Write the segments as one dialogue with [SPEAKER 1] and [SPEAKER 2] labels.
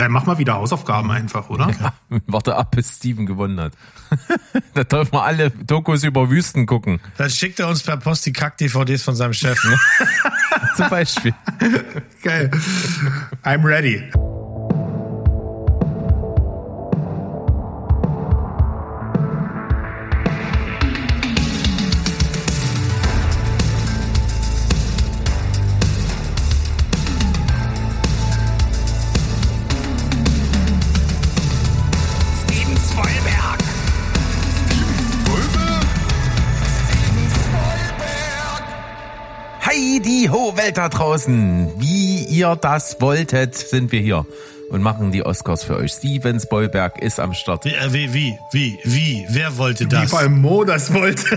[SPEAKER 1] dann mach mal wieder Hausaufgaben einfach, oder?
[SPEAKER 2] Ja, warte ab, bis Steven gewonnen hat. Da dürfen wir alle Dokus über Wüsten gucken.
[SPEAKER 3] Dann schickt er uns per Post die Kack-DVDs von seinem Chef. Ne?
[SPEAKER 2] Zum Beispiel.
[SPEAKER 1] Geil. I'm ready.
[SPEAKER 2] Die Ho-Welt da draußen. Wie ihr das wolltet, sind wir hier und machen die Oscars für euch. Steven Spielberg ist am Start.
[SPEAKER 3] Wie? Wer wollte das?
[SPEAKER 1] Wie vor allem Mo das wollte.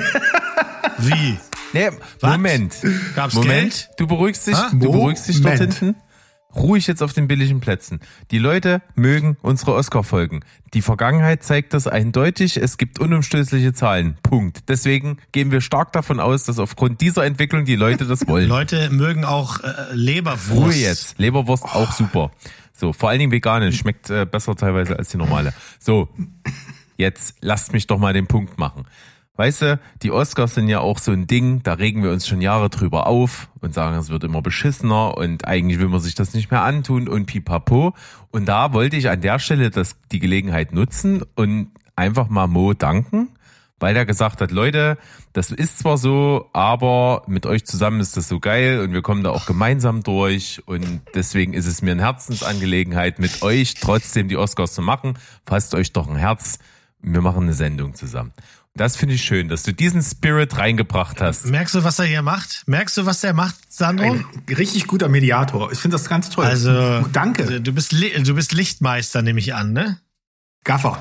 [SPEAKER 3] Wie?
[SPEAKER 2] Nee, Moment.
[SPEAKER 3] Gab's
[SPEAKER 2] Moment.
[SPEAKER 3] Geld?
[SPEAKER 2] Du beruhigst dich,
[SPEAKER 1] Moment.
[SPEAKER 2] dort hinten. Ruhig jetzt auf den billigen Plätzen. Die Leute mögen unsere Oscar-Folgen. Die Vergangenheit zeigt das eindeutig. Es gibt unumstößliche Zahlen. Punkt. Deswegen gehen wir stark davon aus, dass aufgrund dieser Entwicklung die Leute das wollen.
[SPEAKER 3] Leute mögen auch Leberwurst.
[SPEAKER 2] Ruhe jetzt. Leberwurst auch super. So, vor allen Dingen veganisch. Schmeckt besser teilweise als die normale. So, jetzt lasst mich doch mal den Punkt machen. Weißt du, die Oscars sind ja auch so ein Ding, da regen wir uns schon Jahre drüber auf und sagen, es wird immer beschissener und eigentlich will man sich das nicht mehr antun und pipapo. Und da wollte ich an der Stelle die Gelegenheit nutzen und einfach mal Mo danken, weil er gesagt hat, Leute, das ist zwar so, aber mit euch zusammen ist das so geil und wir kommen da auch gemeinsam durch und deswegen ist es mir eine Herzensangelegenheit, mit euch trotzdem die Oscars zu machen. Fasst euch doch ein Herz, wir machen eine Sendung zusammen. Das finde ich schön, dass du diesen Spirit reingebracht hast.
[SPEAKER 3] Merkst du, was er hier macht? Merkst du, was der macht, Sandro?
[SPEAKER 1] Ein richtig guter Mediator. Ich finde das ganz toll.
[SPEAKER 3] Also,
[SPEAKER 1] danke.
[SPEAKER 3] Du bist Lichtmeister, nehme ich an, ne?
[SPEAKER 1] Gaffer.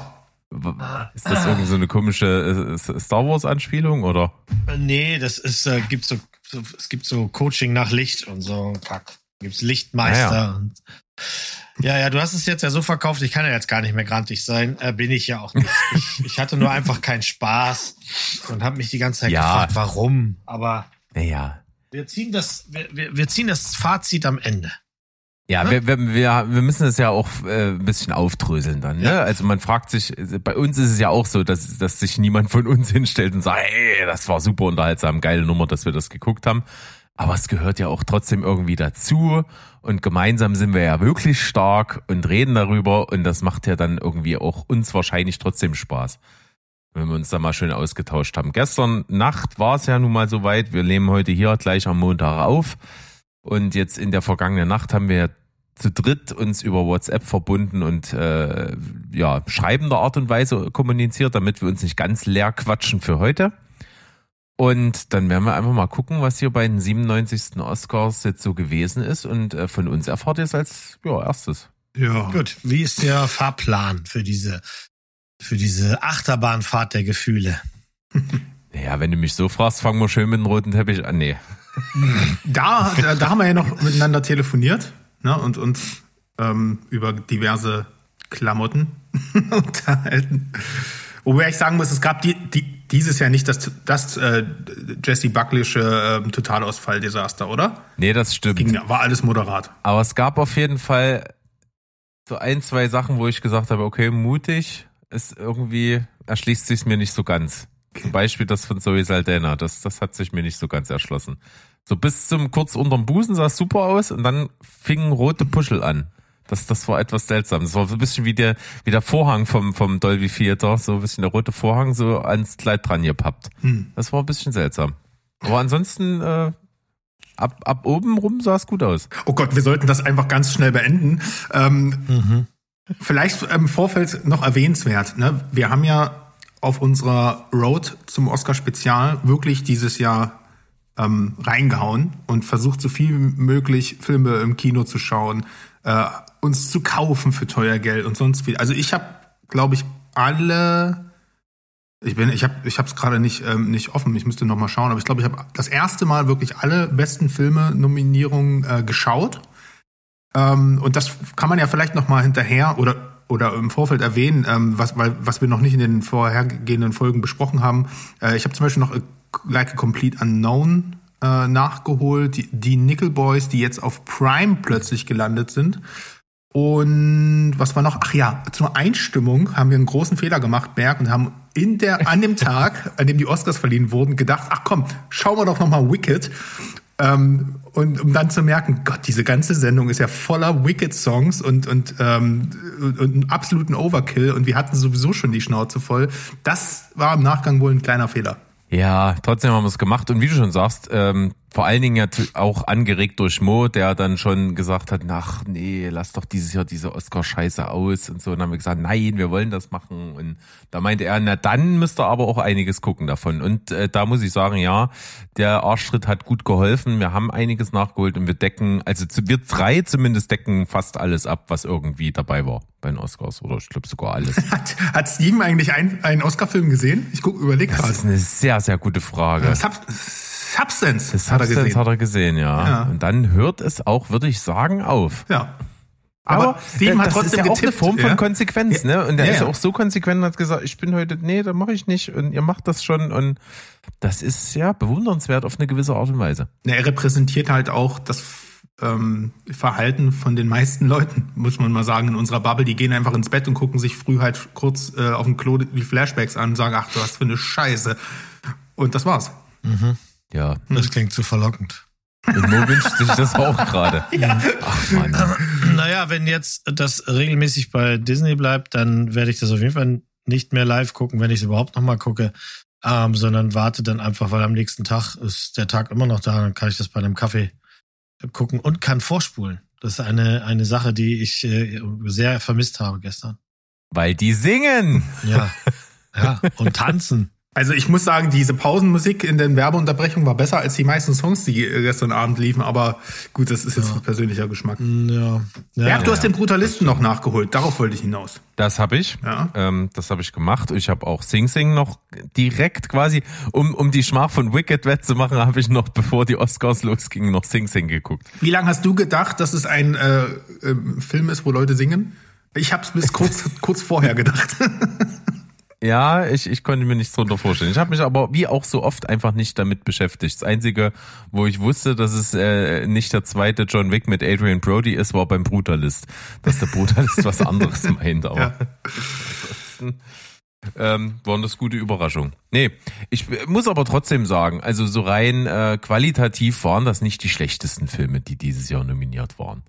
[SPEAKER 2] Ist das irgendwie so eine komische Star Wars Anspielung oder?
[SPEAKER 3] Nee, das ist es gibt so Coaching nach Licht und so Kack. Gibt's Lichtmeister. Ja, du hast es jetzt ja so verkauft, ich kann ja jetzt gar nicht mehr grantig sein. Bin ich ja auch nicht. Ich hatte nur einfach keinen Spaß und habe mich die ganze Zeit gefragt, warum. Aber wir ziehen das Fazit am Ende.
[SPEAKER 2] Ja, wir müssen es ja auch ein bisschen aufdröseln dann. Ne? Ja. Also man fragt sich, bei uns ist es ja auch so, dass sich niemand von uns hinstellt und sagt, hey, das war super unterhaltsam, geile Nummer, dass wir das geguckt haben. Aber es gehört ja auch trotzdem irgendwie dazu und gemeinsam sind wir ja wirklich stark und reden darüber und das macht ja dann irgendwie auch uns wahrscheinlich trotzdem Spaß, wenn wir uns da mal schön ausgetauscht haben. Gestern Nacht war es ja nun mal soweit, wir nehmen heute hier gleich am Montag auf und jetzt in der vergangenen Nacht haben wir zu dritt uns über WhatsApp verbunden und schreibender Art und Weise kommuniziert, damit wir uns nicht ganz leer quatschen für heute. Und dann werden wir einfach mal gucken, was hier bei den 97. Oscars jetzt so gewesen ist. Und von uns erfahrt ihr es als erstes.
[SPEAKER 3] Ja. Gut, wie ist der Fahrplan für diese Achterbahnfahrt der Gefühle?
[SPEAKER 2] Naja, wenn du mich so fragst, fangen wir schön mit dem roten Teppich an. Nee.
[SPEAKER 1] Da haben wir ja noch miteinander telefoniert, ne, und uns über diverse Klamotten unterhalten. Wobei ich sagen muss, es gab dieses Jahr nicht das Jessie Buckleysche Totalausfall-Desaster, oder?
[SPEAKER 2] Nee, das stimmt.
[SPEAKER 1] War alles moderat.
[SPEAKER 2] Aber es gab auf jeden Fall so 1, 2 Sachen, wo ich gesagt habe, okay, mutig, ist irgendwie, erschließt sich's mir nicht so ganz. Zum Beispiel das von Zoe Saldana, das hat sich mir nicht so ganz erschlossen. So bis zum kurz unterm Busen sah es super aus und dann fingen rote Puschel an. Das war etwas seltsam. Das war so ein bisschen wie der Vorhang vom Dolby Theater, so ein bisschen der rote Vorhang so ans Kleid dran gepappt. Das war ein bisschen seltsam. Aber ansonsten ab oben rum sah es gut aus.
[SPEAKER 1] Oh Gott, wir sollten das einfach ganz schnell beenden. Vielleicht im Vorfeld noch erwähnenswert, ne? Wir haben ja auf unserer Road zum Oscar-Spezial wirklich dieses Jahr reingehauen und versucht, so viel wie möglich Filme im Kino zu schauen, uns zu kaufen für teuer Geld und sonst viel. Also ich habe, glaube ich, alle. Ich habe es gerade nicht offen. Ich müsste noch mal schauen. Aber ich glaube, ich habe das erste Mal wirklich alle besten Filme-Nominierungen geschaut. Und das kann man ja vielleicht noch mal hinterher oder im Vorfeld erwähnen, was wir noch nicht in den vorhergehenden Folgen besprochen haben. Ich habe zum Beispiel noch Like a Complete Unknown nachgeholt, die Nickel Boys, die jetzt auf Prime plötzlich gelandet sind. Und Und was war noch? Ach ja, zur Einstimmung haben wir einen großen Fehler gemacht, Berg, und haben an dem Tag, an dem die Oscars verliehen wurden, gedacht, ach komm, schauen wir doch nochmal Wicked. Und um dann zu merken, Gott, diese ganze Sendung ist ja voller Wicked-Songs und einen absoluten Overkill, und wir hatten sowieso schon die Schnauze voll. Das war im Nachgang wohl ein kleiner Fehler.
[SPEAKER 2] Ja, trotzdem haben wir es gemacht, und wie du schon sagst, vor allen Dingen ja auch angeregt durch Mo, der dann schon gesagt hat, ach nee, lass doch dieses Jahr diese Oscar-Scheiße aus und so. Und dann haben wir gesagt, nein, wir wollen das machen. Und da meinte er, na dann müsst ihr aber auch einiges gucken davon. Und da muss ich sagen, ja, der Arschtritt hat gut geholfen. Wir haben einiges nachgeholt, und wir decken, also wir drei zumindest decken fast alles ab, was irgendwie dabei war bei den Oscars. Oder ich glaube sogar alles.
[SPEAKER 1] Hat Steven eigentlich einen Oscar-Film gesehen? Ich überlege gerade.
[SPEAKER 2] Das ist eine sehr, sehr gute Frage.
[SPEAKER 1] Substance
[SPEAKER 2] hat er gesehen, ja. Und dann hört es auch, würde ich sagen, auf.
[SPEAKER 1] Ja.
[SPEAKER 2] Aber
[SPEAKER 1] Steven hat
[SPEAKER 2] das
[SPEAKER 1] trotzdem
[SPEAKER 2] ist ja auch eine
[SPEAKER 1] getippt,
[SPEAKER 2] Form von Konsequenz, ne? Und der ist
[SPEAKER 1] ja
[SPEAKER 2] auch so konsequent und hat gesagt, ich bin heute, nee, da mache ich nicht, und ihr macht das schon, und das ist ja bewundernswert auf eine gewisse Art und Weise.
[SPEAKER 1] Ja, er repräsentiert halt auch das Verhalten von den meisten Leuten, muss man mal sagen, in unserer Bubble. Die gehen einfach ins Bett und gucken sich früh halt kurz auf dem Klo die Flashbacks an und sagen, ach, was für eine Scheiße. Und das war's.
[SPEAKER 3] Mhm.
[SPEAKER 2] Ja.
[SPEAKER 3] Das klingt zu verlockend.
[SPEAKER 2] Und Mo wünscht sich das auch gerade.
[SPEAKER 1] Ja.
[SPEAKER 2] Ach Mann.
[SPEAKER 3] Naja, wenn jetzt das regelmäßig bei Disney bleibt, dann werde ich das auf jeden Fall nicht mehr live gucken, wenn ich es überhaupt nochmal gucke, sondern warte dann einfach, weil am nächsten Tag ist der Tag immer noch da, dann kann ich das bei einem Kaffee gucken und kann vorspulen. Das ist eine Sache, die ich sehr vermisst habe gestern.
[SPEAKER 2] Weil die singen.
[SPEAKER 3] Ja, und tanzen.
[SPEAKER 1] Also ich muss sagen, diese Pausenmusik in den Werbeunterbrechungen war besser als die meisten Songs, die gestern Abend liefen. Aber gut, das ist jetzt persönlicher Geschmack. Ja, du hast den Brutalisten noch nachgeholt. Darauf wollte ich hinaus.
[SPEAKER 2] Das habe ich. Ja. Das habe ich gemacht. Ich habe auch Sing Sing noch direkt quasi, um die Schmach von Wicked wettzumachen, habe ich noch, bevor die Oscars losgingen, noch Sing Sing geguckt.
[SPEAKER 1] Wie lange hast du gedacht, dass es ein Film ist, wo Leute singen? Ich habe es bis kurz vorher gedacht.
[SPEAKER 2] Ja, ich konnte mir nichts drunter vorstellen. Ich habe mich aber wie auch so oft einfach nicht damit beschäftigt. Das Einzige, wo ich wusste, dass es nicht der zweite John Wick mit Adrian Brody ist, war beim Brutalist. Dass der Brutalist was anderes meint. Aber ansonsten waren das gute Überraschungen. Nee, ich muss aber trotzdem sagen, also so rein qualitativ waren das nicht die schlechtesten Filme, die dieses Jahr nominiert waren.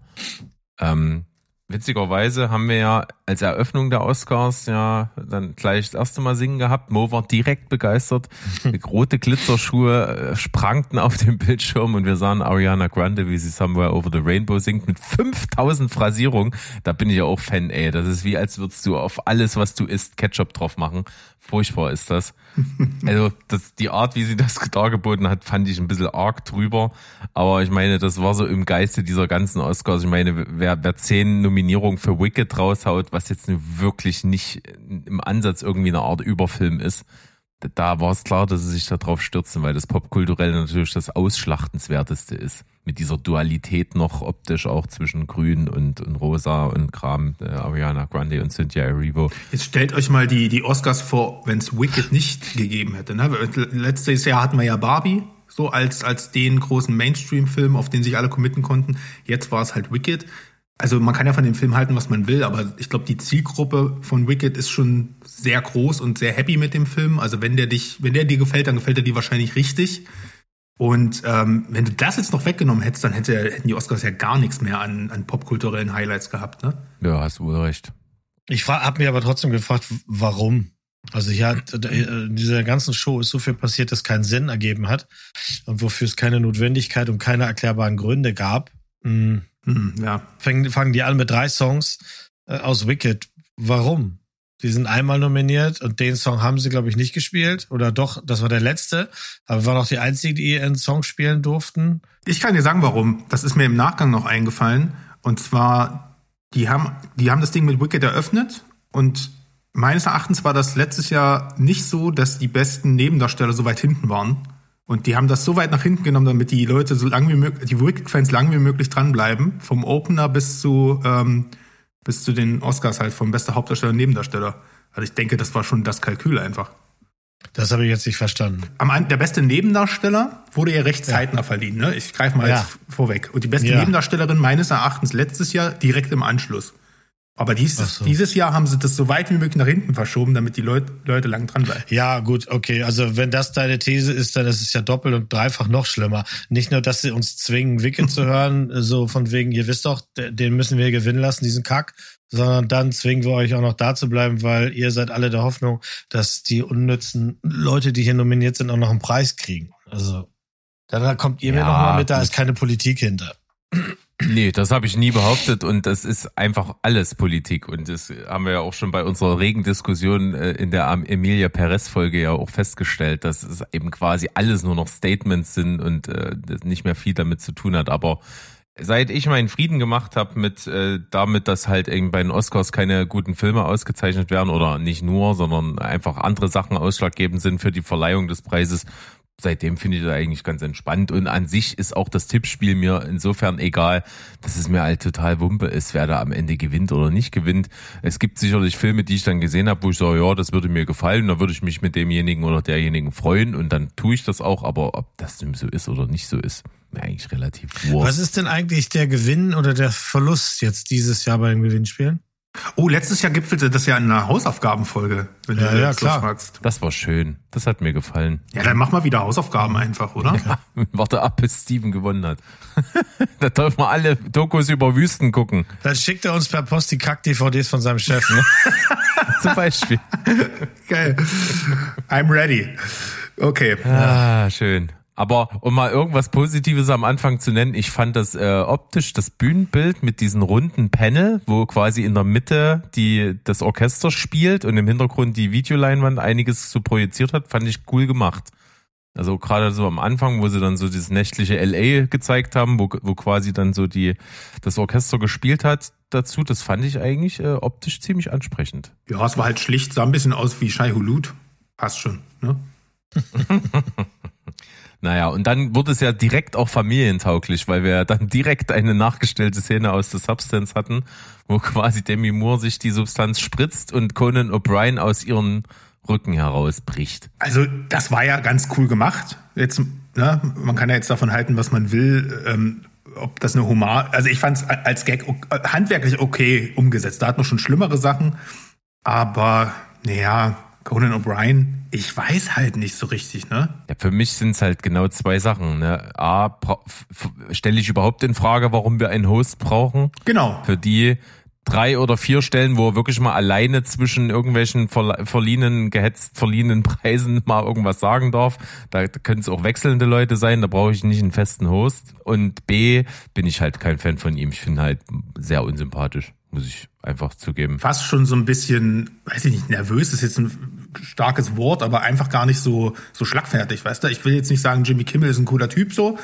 [SPEAKER 2] Witzigerweise haben wir ja als Eröffnung der Oscars ja dann gleich das erste Mal singen gehabt. Mo war direkt begeistert. Rote Glitzerschuhe sprangten auf dem Bildschirm, und wir sahen Ariana Grande, wie sie Somewhere Over the Rainbow singt, mit 5000 Phrasierungen. Da bin ich ja auch Fan, ey. Das ist wie, als würdest du auf alles, was du isst, Ketchup drauf machen. Furchtbar ist das. Also die Art, wie sie das dargeboten hat, fand ich ein bisschen arg drüber. Aber ich meine, das war so im Geiste dieser ganzen Oscars. Ich meine, wer 10 Nominierungen für Wicked raushaut, was jetzt wirklich nicht im Ansatz irgendwie eine Art Überfilm ist, da war es klar, dass sie sich da drauf stürzen, weil das popkulturell natürlich das Ausschlachtenswerteste ist. Mit dieser Dualität noch optisch auch zwischen Grün und Rosa und Kram, Ariana Grande und Cynthia Erivo.
[SPEAKER 1] Jetzt stellt euch mal die Oscars vor, wenn es Wicked nicht gegeben hätte. Ne? Letztes Jahr hatten wir ja Barbie, so als den großen Mainstream-Film, auf den sich alle committen konnten. Jetzt war es halt Wicked. Also man kann ja von dem Film halten, was man will, aber ich glaube, die Zielgruppe von Wicked ist schon sehr groß und sehr happy mit dem Film. Also wenn der dir gefällt, dann gefällt er dir wahrscheinlich richtig. Und wenn du das jetzt noch weggenommen hättest, dann hätten die Oscars ja gar nichts mehr an popkulturellen Highlights gehabt, ne?
[SPEAKER 2] Ja, hast du wohl recht.
[SPEAKER 3] Ich habe mir aber trotzdem gefragt, warum? Also in dieser ganzen Show ist so viel passiert, das keinen Sinn ergeben hat und wofür es keine Notwendigkeit und keine erklärbaren Gründe gab.
[SPEAKER 1] Ja.
[SPEAKER 3] Fangen die an mit 3 Songs aus Wicked. Warum? Die sind einmal nominiert und den Song haben sie, glaube ich, nicht gespielt. Oder doch, das war der letzte. Aber waren auch die einzigen, die ihren Song spielen durften.
[SPEAKER 1] Ich kann dir sagen, warum. Das ist mir im Nachgang noch eingefallen. Und zwar, die haben das Ding mit Wicked eröffnet. Und meines Erachtens war das letztes Jahr nicht so, dass die besten Nebendarsteller so weit hinten waren. Und die haben das so weit nach hinten genommen, damit die Leute so lange wie möglich, die Wicked-Fans lang wie möglich dranbleiben. Vom Opener bis zu den Oscars halt, vom bester Hauptdarsteller und Nebendarsteller. Also ich denke, das war schon das Kalkül einfach.
[SPEAKER 3] Das habe ich jetzt nicht verstanden.
[SPEAKER 1] Der beste Nebendarsteller wurde ja recht zeitnah verliehen, ne? Ich greife mal jetzt vorweg. Und die beste Nebendarstellerin meines Erachtens letztes Jahr direkt im Anschluss. Aber dieses Jahr haben sie das so weit wie möglich nach hinten verschoben, damit die Leute lang dran bleiben.
[SPEAKER 3] Ja, gut, okay. Also wenn das deine These ist, dann ist es ja doppelt und dreifach noch schlimmer. Nicht nur, dass sie uns zwingen, Wicked zu hören, so von wegen, ihr wisst doch, den müssen wir gewinnen lassen, diesen Kack, sondern dann zwingen wir euch auch noch da zu bleiben, weil ihr seid alle der Hoffnung, dass die unnützen Leute, die hier nominiert sind, auch noch einen Preis kriegen. Also dann kommt ihr mir nochmal mit, da ist keine Politik hinter.
[SPEAKER 2] Nee, das habe ich nie behauptet und das ist einfach alles Politik und das haben wir ja auch schon bei unserer regen Diskussion in der Emilia Perez-Folge ja auch festgestellt, dass es eben quasi alles nur noch Statements sind und das nicht mehr viel damit zu tun hat, aber seit ich meinen Frieden gemacht habe mit damit, dass halt irgendwie bei den Oscars keine guten Filme ausgezeichnet werden oder nicht nur, sondern einfach andere Sachen ausschlaggebend sind für die Verleihung des Preises, seitdem finde ich das eigentlich ganz entspannt und an sich ist auch das Tippspiel mir insofern egal, dass es mir halt total Wumpe ist, wer da am Ende gewinnt oder nicht gewinnt. Es gibt sicherlich Filme, die ich dann gesehen habe, wo ich sage, ja, das würde mir gefallen, da würde ich mich mit demjenigen oder derjenigen freuen und dann tue ich das auch, aber ob das so ist oder nicht so ist, mir eigentlich relativ wurscht.
[SPEAKER 3] Was ist denn eigentlich der Gewinn oder der Verlust jetzt dieses Jahr bei den Gewinnspielen?
[SPEAKER 1] Oh, letztes Jahr gipfelte das ja in einer Hausaufgabenfolge, wenn du das so fragst.
[SPEAKER 2] Das war schön. Das hat mir gefallen.
[SPEAKER 1] Ja, dann mach mal wieder Hausaufgaben einfach, oder?
[SPEAKER 2] Ja, warte ab, bis Steven gewonnen hat. Da dürfen wir alle Dokus über Wüsten gucken.
[SPEAKER 3] Dann schickt er uns per Post die Kack-DVDs von seinem Chef, ne?
[SPEAKER 2] Zum Beispiel.
[SPEAKER 1] Geil. I'm ready. Okay.
[SPEAKER 2] Ah, schön. Aber um mal irgendwas Positives am Anfang zu nennen, ich fand das optisch, das Bühnenbild mit diesen runden Panel, wo quasi in der Mitte das Orchester spielt und im Hintergrund die Videoleinwand einiges so projiziert hat, fand ich cool gemacht. Also gerade so am Anfang, wo sie dann so dieses nächtliche LA gezeigt haben, wo quasi dann so das Orchester gespielt hat dazu, das fand ich eigentlich optisch ziemlich ansprechend.
[SPEAKER 1] Ja, es war halt schlicht, sah ein bisschen aus wie Shai Hulud. Passt schon, ne?
[SPEAKER 2] Naja, und dann wurde es ja direkt auch familientauglich, weil wir ja dann direkt eine nachgestellte Szene aus The Substance hatten, wo quasi Demi Moore sich die Substanz spritzt und Conan O'Brien aus ihren Rücken herausbricht.
[SPEAKER 1] Also das war ja ganz cool gemacht. Jetzt, ne, man kann ja jetzt davon halten, was man will, ob das eine Hommage, also ich fand es als Gag handwerklich okay umgesetzt. Da hat man schon schlimmere Sachen, aber naja, Conan O'Brien, ich weiß halt nicht so richtig, ne?
[SPEAKER 2] Ja, für mich sind es halt genau zwei Sachen, ne? A, stelle ich überhaupt in Frage, warum wir einen Host brauchen?
[SPEAKER 1] Genau.
[SPEAKER 2] Für die 3 oder 4 Stellen, wo er wirklich mal alleine zwischen irgendwelchen verliehenen Preisen mal irgendwas sagen darf. Da können es auch wechselnde Leute sein, da brauche ich nicht einen festen Host. Und B, bin ich halt kein Fan von ihm. Ich finde halt sehr unsympathisch, muss ich einfach zugeben.
[SPEAKER 1] Fast schon so ein bisschen, weiß ich nicht, nervös ist jetzt ein starkes Wort, aber einfach gar nicht so schlagfertig, weißt du? Ich will jetzt nicht sagen, Jimmy Kimmel ist ein cooler Typ so,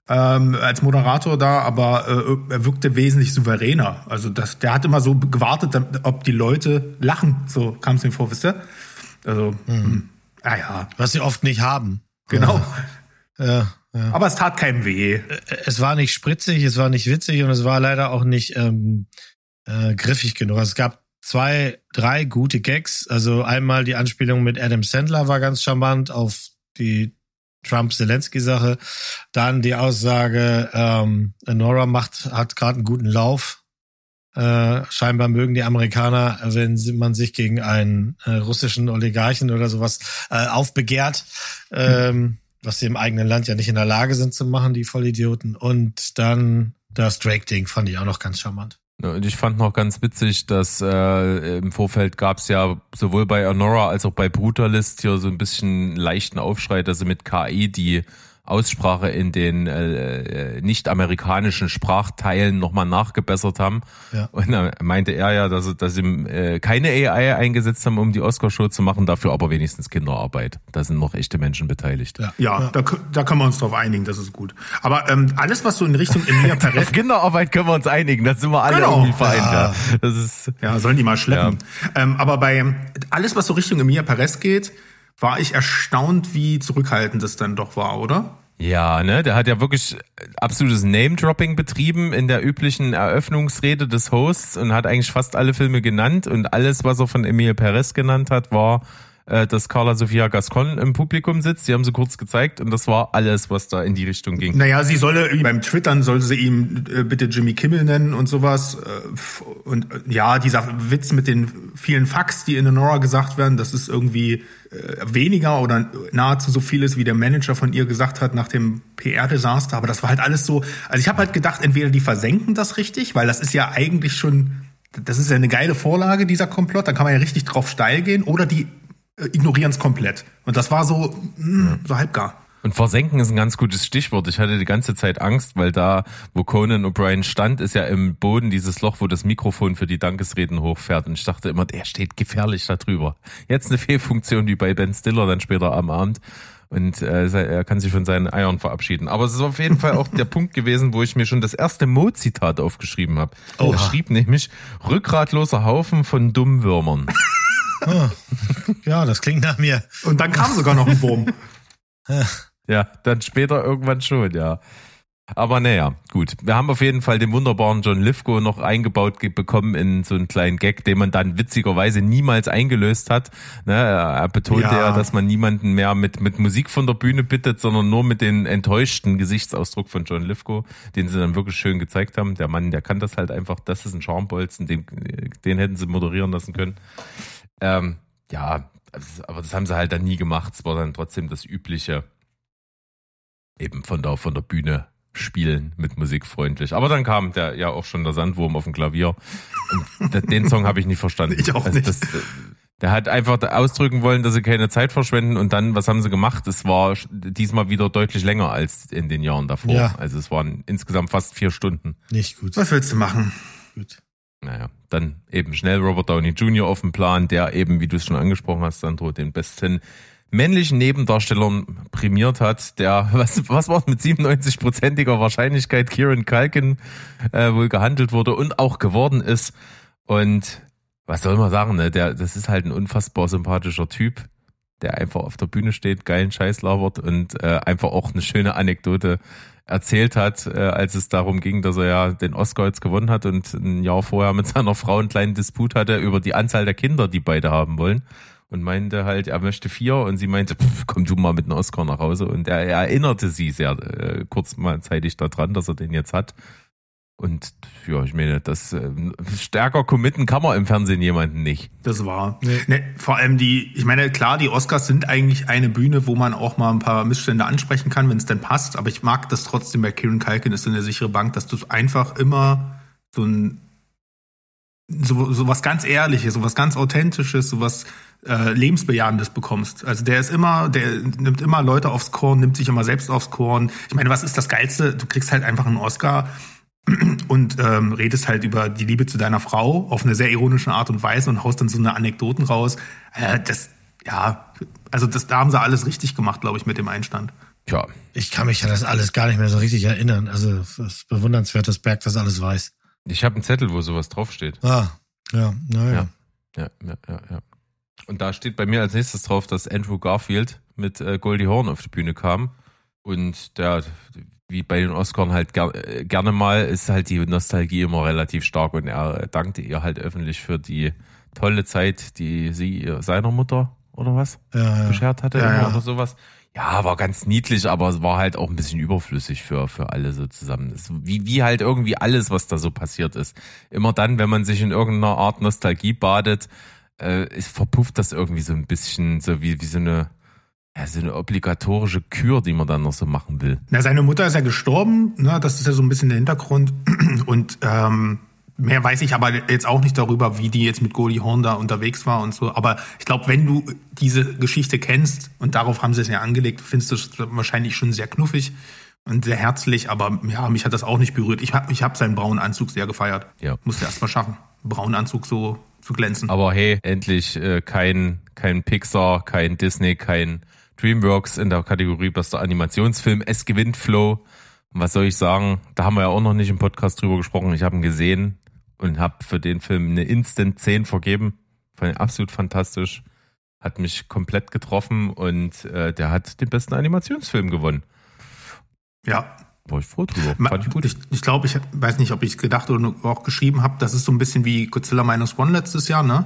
[SPEAKER 1] als Moderator da, aber er wirkte wesentlich souveräner. Also der hat immer so gewartet, ob die Leute lachen, so kam es mir vor, wisst ihr? Also, ja.
[SPEAKER 3] Was sie oft nicht haben.
[SPEAKER 1] Genau.
[SPEAKER 3] Ja.
[SPEAKER 1] Aber es tat keinem weh.
[SPEAKER 3] Es war nicht spritzig, es war nicht witzig und es war leider auch nicht griffig genug. Also es gab 2, 3 gute Gags. Also einmal die Anspielung mit Adam Sandler war ganz charmant auf die Trump-Zelensky-Sache. Dann die Aussage, Nora hat gerade einen guten Lauf. Scheinbar mögen die Amerikaner, wenn man sich gegen einen russischen Oligarchen oder sowas aufbegehrt, was sie im eigenen Land ja nicht in der Lage sind zu machen, die Vollidioten. Und dann das Drake-Ding fand ich auch noch ganz charmant.
[SPEAKER 2] Und ich fand noch ganz witzig, dass im Vorfeld gab es ja sowohl bei Honora als auch bei Brutalist hier so ein bisschen leichten Aufschrei, dass sie mit KI die Aussprache in den nicht-amerikanischen Sprachteilen nochmal nachgebessert haben. Ja. Und da meinte er ja, dass sie keine AI eingesetzt haben, um die Oscar-Show zu machen, dafür aber wenigstens Kinderarbeit. Da sind noch echte Menschen beteiligt.
[SPEAKER 1] Ja. Da können wir uns drauf einigen, das ist gut. Aber alles, was so in Richtung Emilia Perez...
[SPEAKER 2] Auf Kinderarbeit können wir uns einigen, da sind wir alle irgendwie vereint. Ja. Das ist,
[SPEAKER 1] sollen die mal schleppen. Ja. Aber bei alles, was so Richtung Emilia Perez geht, war ich erstaunt, wie zurückhaltend das dann doch war, oder?
[SPEAKER 2] Ja, ne, der hat ja wirklich absolutes Name-Dropping betrieben in der üblichen Eröffnungsrede des Hosts und hat eigentlich fast alle Filme genannt und alles, was er von Emilia Perez genannt hat, war dass Carla Sofia Gascon im Publikum sitzt. Die haben sie kurz gezeigt und das war alles, was da in die Richtung ging.
[SPEAKER 1] Naja, sie solle beim Twittern soll sie ihm bitte Jimmy Kimmel nennen und sowas. Und ja, dieser Witz mit den vielen Fucks, die in Honora gesagt werden, das ist irgendwie weniger oder nahezu so viel ist, wie der Manager von ihr gesagt hat nach dem PR-Desaster. Aber das war halt alles so. Also ich habe halt gedacht, entweder die versenken das richtig, weil das ist ja eigentlich schon, das ist ja eine geile Vorlage, dieser Komplott. Da kann man ja richtig drauf steil gehen. Oder die ignorieren es komplett. Und das war so halbgar.
[SPEAKER 2] Und versenken ist ein ganz gutes Stichwort. Ich hatte die ganze Zeit Angst, weil da, wo Conan O'Brien stand, ist ja im Boden dieses Loch, wo das Mikrofon für die Dankesreden hochfährt. Und ich dachte immer, der steht gefährlich da drüber. Jetzt eine Fehlfunktion wie bei Ben Stiller dann später am Abend. Und er kann sich von seinen Eiern verabschieden. Aber es ist auf jeden Fall auch der Punkt gewesen, wo ich mir schon das erste Mo-Zitat aufgeschrieben habe. Er schrieb nämlich, rückgratloser Haufen von Dummwürmern.
[SPEAKER 3] Ja, das klingt nach mir.
[SPEAKER 1] Und dann kam sogar noch ein Wurm.
[SPEAKER 2] Ja, dann später irgendwann schon, ja. Aber naja, gut. Wir haben auf jeden Fall den wunderbaren John Lithgow noch eingebaut bekommen in so einen kleinen Gag, den man dann witzigerweise niemals eingelöst hat. Ne, er betonte ja, dass man niemanden mehr mit Musik von der Bühne bittet, sondern nur mit den enttäuschten Gesichtsausdruck von John Lithgow, den sie dann wirklich schön gezeigt haben. Der Mann, der kann das halt einfach, das ist ein Charmbolzen, den hätten sie moderieren lassen können. Ja, aber das haben sie halt dann nie gemacht. Es war dann trotzdem das Übliche. Eben von der Bühne spielen mit Musik freundlich. Aber dann kam ja auch schon der Sandwurm auf dem Klavier. Und den Song habe ich nicht verstanden.
[SPEAKER 1] Ich auch nicht.
[SPEAKER 2] Der hat einfach ausdrücken wollen, dass sie keine Zeit verschwenden. Und dann, was haben sie gemacht? Es war diesmal wieder deutlich länger als in den Jahren davor. Ja. Also es waren insgesamt fast 4 Stunden.
[SPEAKER 3] Nicht gut.
[SPEAKER 1] Was willst du machen?
[SPEAKER 3] Gut.
[SPEAKER 2] Naja, dann eben schnell Robert Downey Jr. auf dem Plan, der eben, wie du es schon angesprochen hast, Sandro, den besten männlichen Nebendarstellern prämiert hat, der, was war mit 97%iger Wahrscheinlichkeit Kieran Culkin wohl gehandelt wurde und auch geworden ist. Und was soll man sagen, ne? Das ist halt ein unfassbar sympathischer Typ, der einfach auf der Bühne steht, geilen Scheiß labert und einfach auch eine schöne Anekdote erzählt hat, als es darum ging, dass er ja den Oscar jetzt gewonnen hat und ein Jahr vorher mit seiner Frau einen kleinen Disput hatte über die Anzahl der Kinder, die beide haben wollen. Und meinte halt, er möchte 4 und sie meinte, komm du mal mit einem Oscar nach Hause. Und er erinnerte sie sehr kurz mal zeitig daran, dass er den jetzt hat. Und ja, ich meine, das stärker committen kann man im Fernsehen jemanden nicht.
[SPEAKER 1] Das war. Nee, vor allem ich meine, klar, die Oscars sind eigentlich eine Bühne, wo man auch mal ein paar Missstände ansprechen kann, wenn es denn passt. Aber ich mag das trotzdem bei Kieran Culkin, ist so eine sichere Bank, dass du einfach immer so was ganz Ehrliches, so was ganz Authentisches, so was Lebensbejahendes bekommst. Also der nimmt immer Leute aufs Korn, nimmt sich immer selbst aufs Korn. Ich meine, was ist das Geilste? Du kriegst halt einfach einen Oscar und redest halt über die Liebe zu deiner Frau auf eine sehr ironische Art und Weise und haust dann so eine Anekdoten raus. Da haben sie alles richtig gemacht, glaube ich, mit dem Einstand.
[SPEAKER 2] Ja.
[SPEAKER 3] Ich kann mich an das alles gar nicht mehr so richtig erinnern. Also es ist bewundernswert, dass Berg das alles weiß.
[SPEAKER 2] Ich habe einen Zettel, wo sowas draufsteht.
[SPEAKER 3] Ja, naja.
[SPEAKER 2] Ja. Und da steht bei mir als nächstes drauf, dass Andrew Garfield mit Goldie Hawn auf die Bühne kam. Und der, wie bei den Oscars halt gerne mal, ist halt die Nostalgie immer relativ stark. Und er dankte ihr halt öffentlich für die tolle Zeit, die sie seiner Mutter oder was beschert hatte oder sowas. Ja, war ganz niedlich, aber es war halt auch ein bisschen überflüssig für alle so zusammen. Das wie halt irgendwie alles, was da so passiert ist. Immer dann, wenn man sich in irgendeiner Art Nostalgie badet, verpufft das irgendwie so ein bisschen, so wie so eine obligatorische Kür, die man dann noch so machen will.
[SPEAKER 1] Na, seine Mutter ist ja gestorben, ne? Das ist ja so ein bisschen der Hintergrund. Und mehr weiß ich aber jetzt auch nicht darüber, wie die jetzt mit Goldie Hawn da unterwegs war und so. Aber ich glaube, wenn du diese Geschichte kennst, und darauf haben sie es ja angelegt, findest du es wahrscheinlich schon sehr knuffig und sehr herzlich. Aber ja, mich hat das auch nicht berührt. Ich hab seinen braunen Anzug sehr gefeiert.
[SPEAKER 2] Ja.
[SPEAKER 1] Musste erst mal schaffen, einen braunen Anzug so zu glänzen.
[SPEAKER 2] Aber hey, endlich kein Pixar, kein Disney, kein DreamWorks in der Kategorie bester Animationsfilm. Es gewinnt Flow. Und was soll ich sagen? Da haben wir ja auch noch nicht im Podcast drüber gesprochen. Ich habe ihn gesehen und habe für den Film eine Instant 10 vergeben. Fand ihn absolut fantastisch. Hat mich komplett getroffen und der hat den besten Animationsfilm gewonnen.
[SPEAKER 1] Ja.
[SPEAKER 2] War ich froh drüber.
[SPEAKER 1] Fand ich gut. Ich glaube, ich weiß nicht, ob ich gedacht oder auch geschrieben habe, das ist so ein bisschen wie Godzilla Minus One letztes Jahr, ne?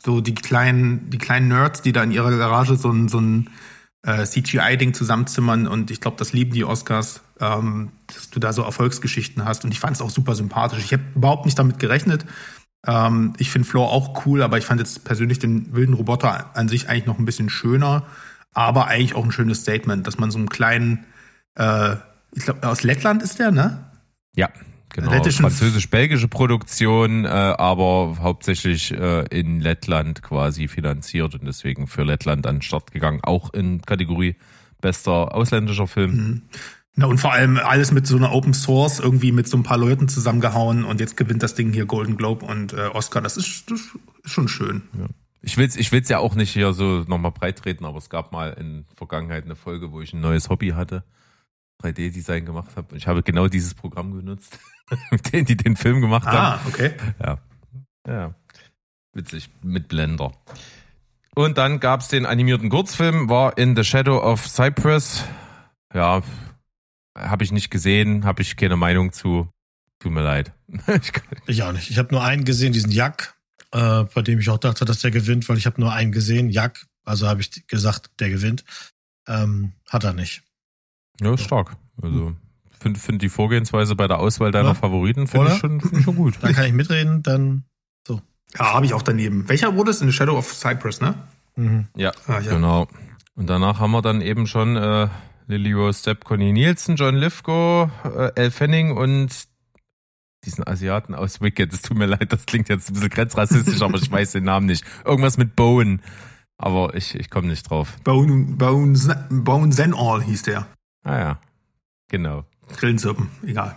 [SPEAKER 1] So die kleinen Nerds, die da in ihrer Garage so ein CGI-Ding zusammenzimmern und ich glaube, das lieben die Oscars, dass du da so Erfolgsgeschichten hast und ich fand es auch super sympathisch. Ich habe überhaupt nicht damit gerechnet. Ich finde Floor auch cool, aber ich fand jetzt persönlich den wilden Roboter an sich eigentlich noch ein bisschen schöner, aber eigentlich auch ein schönes Statement, dass man so einen kleinen, ich glaube, aus Lettland ist der, ne?
[SPEAKER 2] Ja, genau. Französisch-belgische Produktion, aber hauptsächlich in Lettland quasi finanziert und deswegen für Lettland an den Start gegangen, auch in Kategorie bester ausländischer Film.
[SPEAKER 1] Mhm. Na, und vor allem alles mit so einer Open Source, irgendwie mit so ein paar Leuten zusammengehauen und jetzt gewinnt das Ding hier Golden Globe und Oscar. Das ist schon schön.
[SPEAKER 2] Ja. Ich will's ja auch nicht hier so nochmal breit treten, aber es gab mal in Vergangenheit eine Folge, wo ich ein neues Hobby hatte, 3D-Design gemacht habe. Und ich habe genau dieses Programm genutzt, mit denen die den Film gemacht haben.
[SPEAKER 1] Ah, okay.
[SPEAKER 2] Ja. Witzig, mit Blender. Und dann gab's den animierten Kurzfilm, war In the Shadow of Cypress. Ja, habe ich nicht gesehen, habe ich keine Meinung zu. Tut mir leid.
[SPEAKER 3] Ich auch nicht. Ich habe nur einen gesehen, diesen Jack, bei dem ich auch dachte, dass der gewinnt, weil ich habe nur einen gesehen, Jack. Also habe ich gesagt, der gewinnt. Hat er nicht.
[SPEAKER 2] Ja, ist stark. Also finde die Vorgehensweise bei der Auswahl deiner Favoriten finde ich schon gut.
[SPEAKER 3] Da kann ich mitreden, dann so.
[SPEAKER 1] Ja, habe ich auch daneben. Welcher wurde es? In the Shadow of Cypress, ne?
[SPEAKER 2] Mhm. Ja, genau. Und danach haben wir dann eben schon Lily Rose Depp, Connie Nielsen, John Lithgow, Elle Fanning und diesen Asiaten aus Wicked. Es tut mir leid, das klingt jetzt ein bisschen grenzrassistisch, aber ich weiß den Namen nicht. Irgendwas mit Bone. Aber ich komme nicht drauf.
[SPEAKER 1] Bone Zenall hieß der.
[SPEAKER 2] Ah ja, genau.
[SPEAKER 1] Grillenzirpen, egal.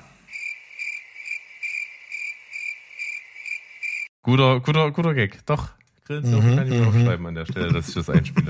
[SPEAKER 2] Guter Gag. Doch, Grillenzirpen kann ich mir aufschreiben an der Stelle, dass ich das einspiele.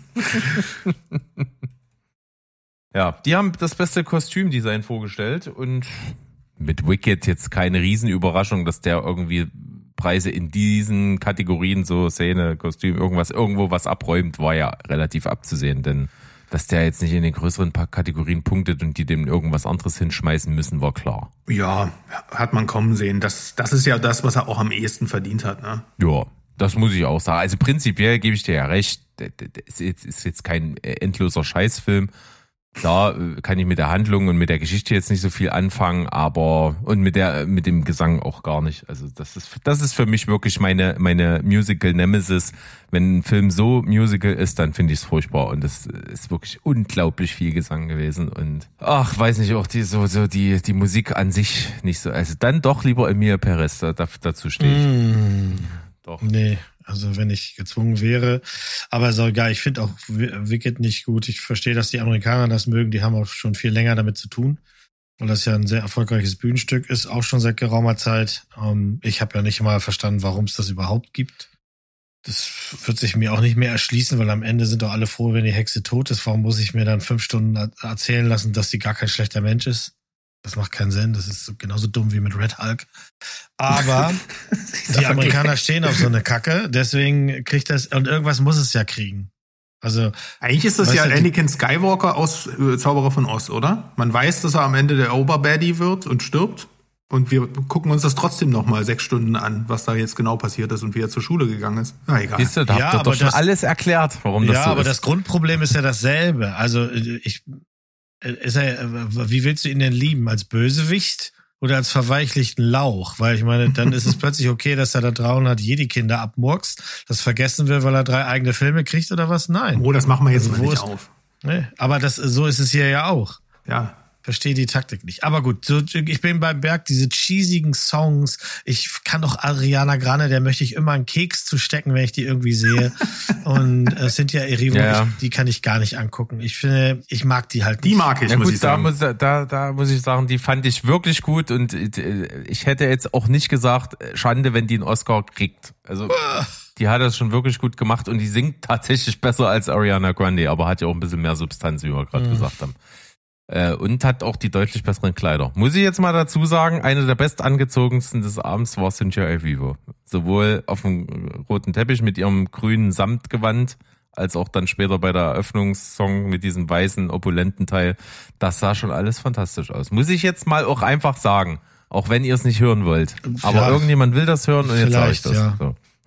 [SPEAKER 2] Ja, die haben das beste Kostümdesign vorgestellt und mit Wicked jetzt keine Riesenüberraschung, dass der irgendwie Preise in diesen Kategorien, so Szene, Kostüm, irgendwo was abräumt, war ja relativ abzusehen, denn dass der jetzt nicht in den größeren Kategorien punktet und die dem irgendwas anderes hinschmeißen müssen, war klar.
[SPEAKER 1] Ja, hat man kommen sehen. Das ist ja das, was er auch am ehesten verdient hat, ne?
[SPEAKER 2] Ja, das muss ich auch sagen. Also prinzipiell gebe ich dir ja recht, das ist jetzt kein endloser Scheißfilm. Klar kann ich mit der Handlung und mit der Geschichte jetzt nicht so viel anfangen, aber und mit dem Gesang auch gar nicht. Also das ist für mich wirklich meine Musical Nemesis. Wenn ein Film so Musical ist, dann finde ich es furchtbar und es ist wirklich unglaublich viel Gesang gewesen und weiß nicht, auch die Musik an sich nicht so. Also dann doch lieber Emilia Perez, dazu stehe ich. Doch.
[SPEAKER 3] Nee. Also wenn ich gezwungen wäre. Aber ist auch egal, ich finde auch Wicked nicht gut. Ich verstehe, dass die Amerikaner das mögen. Die haben auch schon viel länger damit zu tun. Und das ja ein sehr erfolgreiches Bühnenstück ist, auch schon seit geraumer Zeit. Ich habe ja nicht mal verstanden, warum es das überhaupt gibt. Das wird sich mir auch nicht mehr erschließen, weil am Ende sind doch alle froh, wenn die Hexe tot ist. Warum muss ich mir dann 5 Stunden erzählen lassen, dass sie gar kein schlechter Mensch ist? Das macht keinen Sinn. Das ist genauso dumm wie mit Red Hulk. Aber die Amerikaner stehen auf so eine Kacke. Deswegen kriegt das, und irgendwas muss es ja kriegen. Also
[SPEAKER 1] eigentlich ist das ja Anakin Skywalker aus Zauberer von Oz, oder? Man weiß, dass er am Ende der Oberbaddie wird und stirbt. Und wir gucken uns das trotzdem noch mal 6 Stunden an, was da jetzt genau passiert ist und wie er zur Schule gegangen ist. Na egal.
[SPEAKER 2] Siehst du, da habt ihr doch schon alles erklärt, warum das so ist.
[SPEAKER 3] Ja, aber das Grundproblem ist ja dasselbe. Also wie willst du ihn denn lieben? Als Bösewicht oder als verweichlichten Lauch? Weil ich meine, dann ist es plötzlich okay, dass er da 300 Jedi-Kinder abmurkst, das vergessen will, weil er 3 eigene Filme kriegt oder was? Nein.
[SPEAKER 1] Oh, das machen wir jetzt mal nicht auf.
[SPEAKER 3] Nee, aber so ist es hier ja auch.
[SPEAKER 1] Ja.
[SPEAKER 3] Verstehe die Taktik nicht. Aber gut, ich bin beim Berg, diese cheesigen Songs. Ich kann doch Ariana Grande, der möchte ich immer einen Keks zu stecken, wenn ich die irgendwie sehe. Und Cynthia Erivo, die kann ich gar nicht angucken. Ich finde, ich mag die halt nicht.
[SPEAKER 1] Die mag ich,
[SPEAKER 2] ja,
[SPEAKER 1] muss
[SPEAKER 2] gut,
[SPEAKER 1] ich sagen.
[SPEAKER 2] Da muss ich sagen, die fand ich wirklich gut und ich hätte jetzt auch nicht gesagt, Schande, wenn die einen Oscar kriegt. Also die hat das schon wirklich gut gemacht und die singt tatsächlich besser als Ariana Grande, aber hat ja auch ein bisschen mehr Substanz, wie wir gerade gesagt haben. Und hat auch die deutlich besseren Kleider. Muss ich jetzt mal dazu sagen, eine der bestangezogensten des Abends war Cynthia Erivo. Sowohl auf dem roten Teppich mit ihrem grünen Samtgewand, als auch dann später bei der Eröffnungssong mit diesem weißen, opulenten Teil. Das sah schon alles fantastisch aus. Muss ich jetzt mal auch einfach sagen. Auch wenn ihr es nicht hören wollt. Aber irgendjemand will das hören und jetzt sage ich das. Ja. So.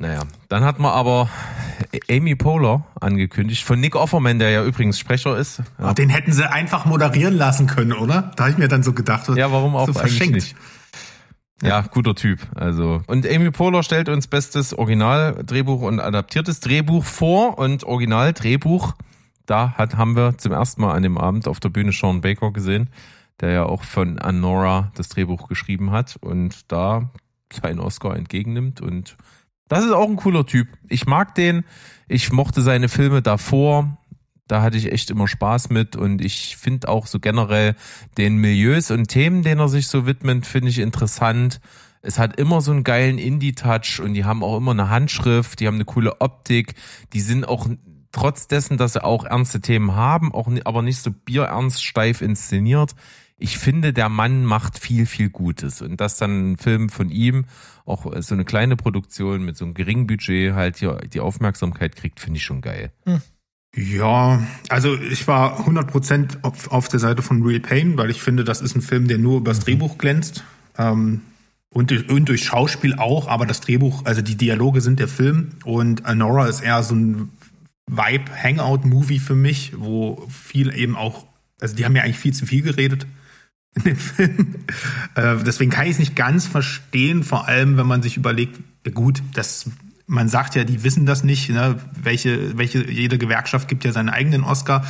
[SPEAKER 2] Naja, dann hat man aber Amy Poehler angekündigt, von Nick Offerman, der ja übrigens Sprecher ist.
[SPEAKER 1] Ja. Den hätten sie einfach moderieren lassen können, oder? Da habe ich mir dann so gedacht.
[SPEAKER 2] Ja, warum auch
[SPEAKER 1] so
[SPEAKER 2] eigentlich nicht? Ja, guter Typ. Also, und Amy Poehler stellt uns bestes Originaldrehbuch und adaptiertes Drehbuch vor. Und Originaldrehbuch, haben wir zum ersten Mal an dem Abend auf der Bühne Sean Baker gesehen, der ja auch von Anora das Drehbuch geschrieben hat und da seinen Oscar entgegennimmt. Und das ist auch ein cooler Typ. Ich mag den. Ich mochte seine Filme davor. Da hatte ich echt immer Spaß mit. Und ich finde auch so generell den Milieus und Themen, denen er sich so widmet, finde ich interessant. Es hat immer so einen geilen Indie-Touch und die haben auch immer eine Handschrift, die haben eine coole Optik. Die sind auch trotz dessen, dass sie auch ernste Themen haben, aber nicht so bierernst steif inszeniert. Ich finde, der Mann macht viel, viel Gutes. Und dass dann ein Film von ihm, auch so eine kleine Produktion mit so einem geringen Budget halt hier die Aufmerksamkeit kriegt, finde ich schon geil.
[SPEAKER 1] Ja, also ich war 100% auf der Seite von Real Pain, weil ich finde, das ist ein Film, der nur übers Drehbuch glänzt. Und durch Schauspiel auch, aber das Drehbuch, also die Dialoge sind der Film. Und Anora ist eher so ein Vibe-Hangout-Movie für mich, wo viel eben auch, also die haben ja eigentlich viel zu viel geredet in dem Film. Deswegen kann ich es nicht ganz verstehen, vor allem, wenn man sich überlegt, ja gut, man sagt ja, die wissen das nicht, ne? Jede Gewerkschaft gibt ja seinen eigenen Oscar.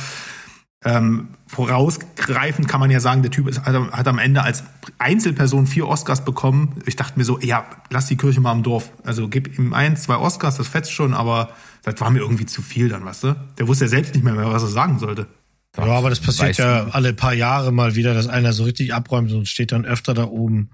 [SPEAKER 1] Vorausgreifend kann man ja sagen, der Typ hat am Ende als Einzelperson 4 Oscars bekommen. Ich dachte mir so, ja, lass die Kirche mal im Dorf. Also gib ihm 1, 2 Oscars, das fetzt schon, aber das war mir irgendwie zu viel dann, weißt du? Der wusste ja selbst nicht mehr, was er sagen sollte.
[SPEAKER 3] Ja, aber das passiert ja alle paar Jahre mal wieder, dass einer so richtig abräumt und steht dann öfter da oben.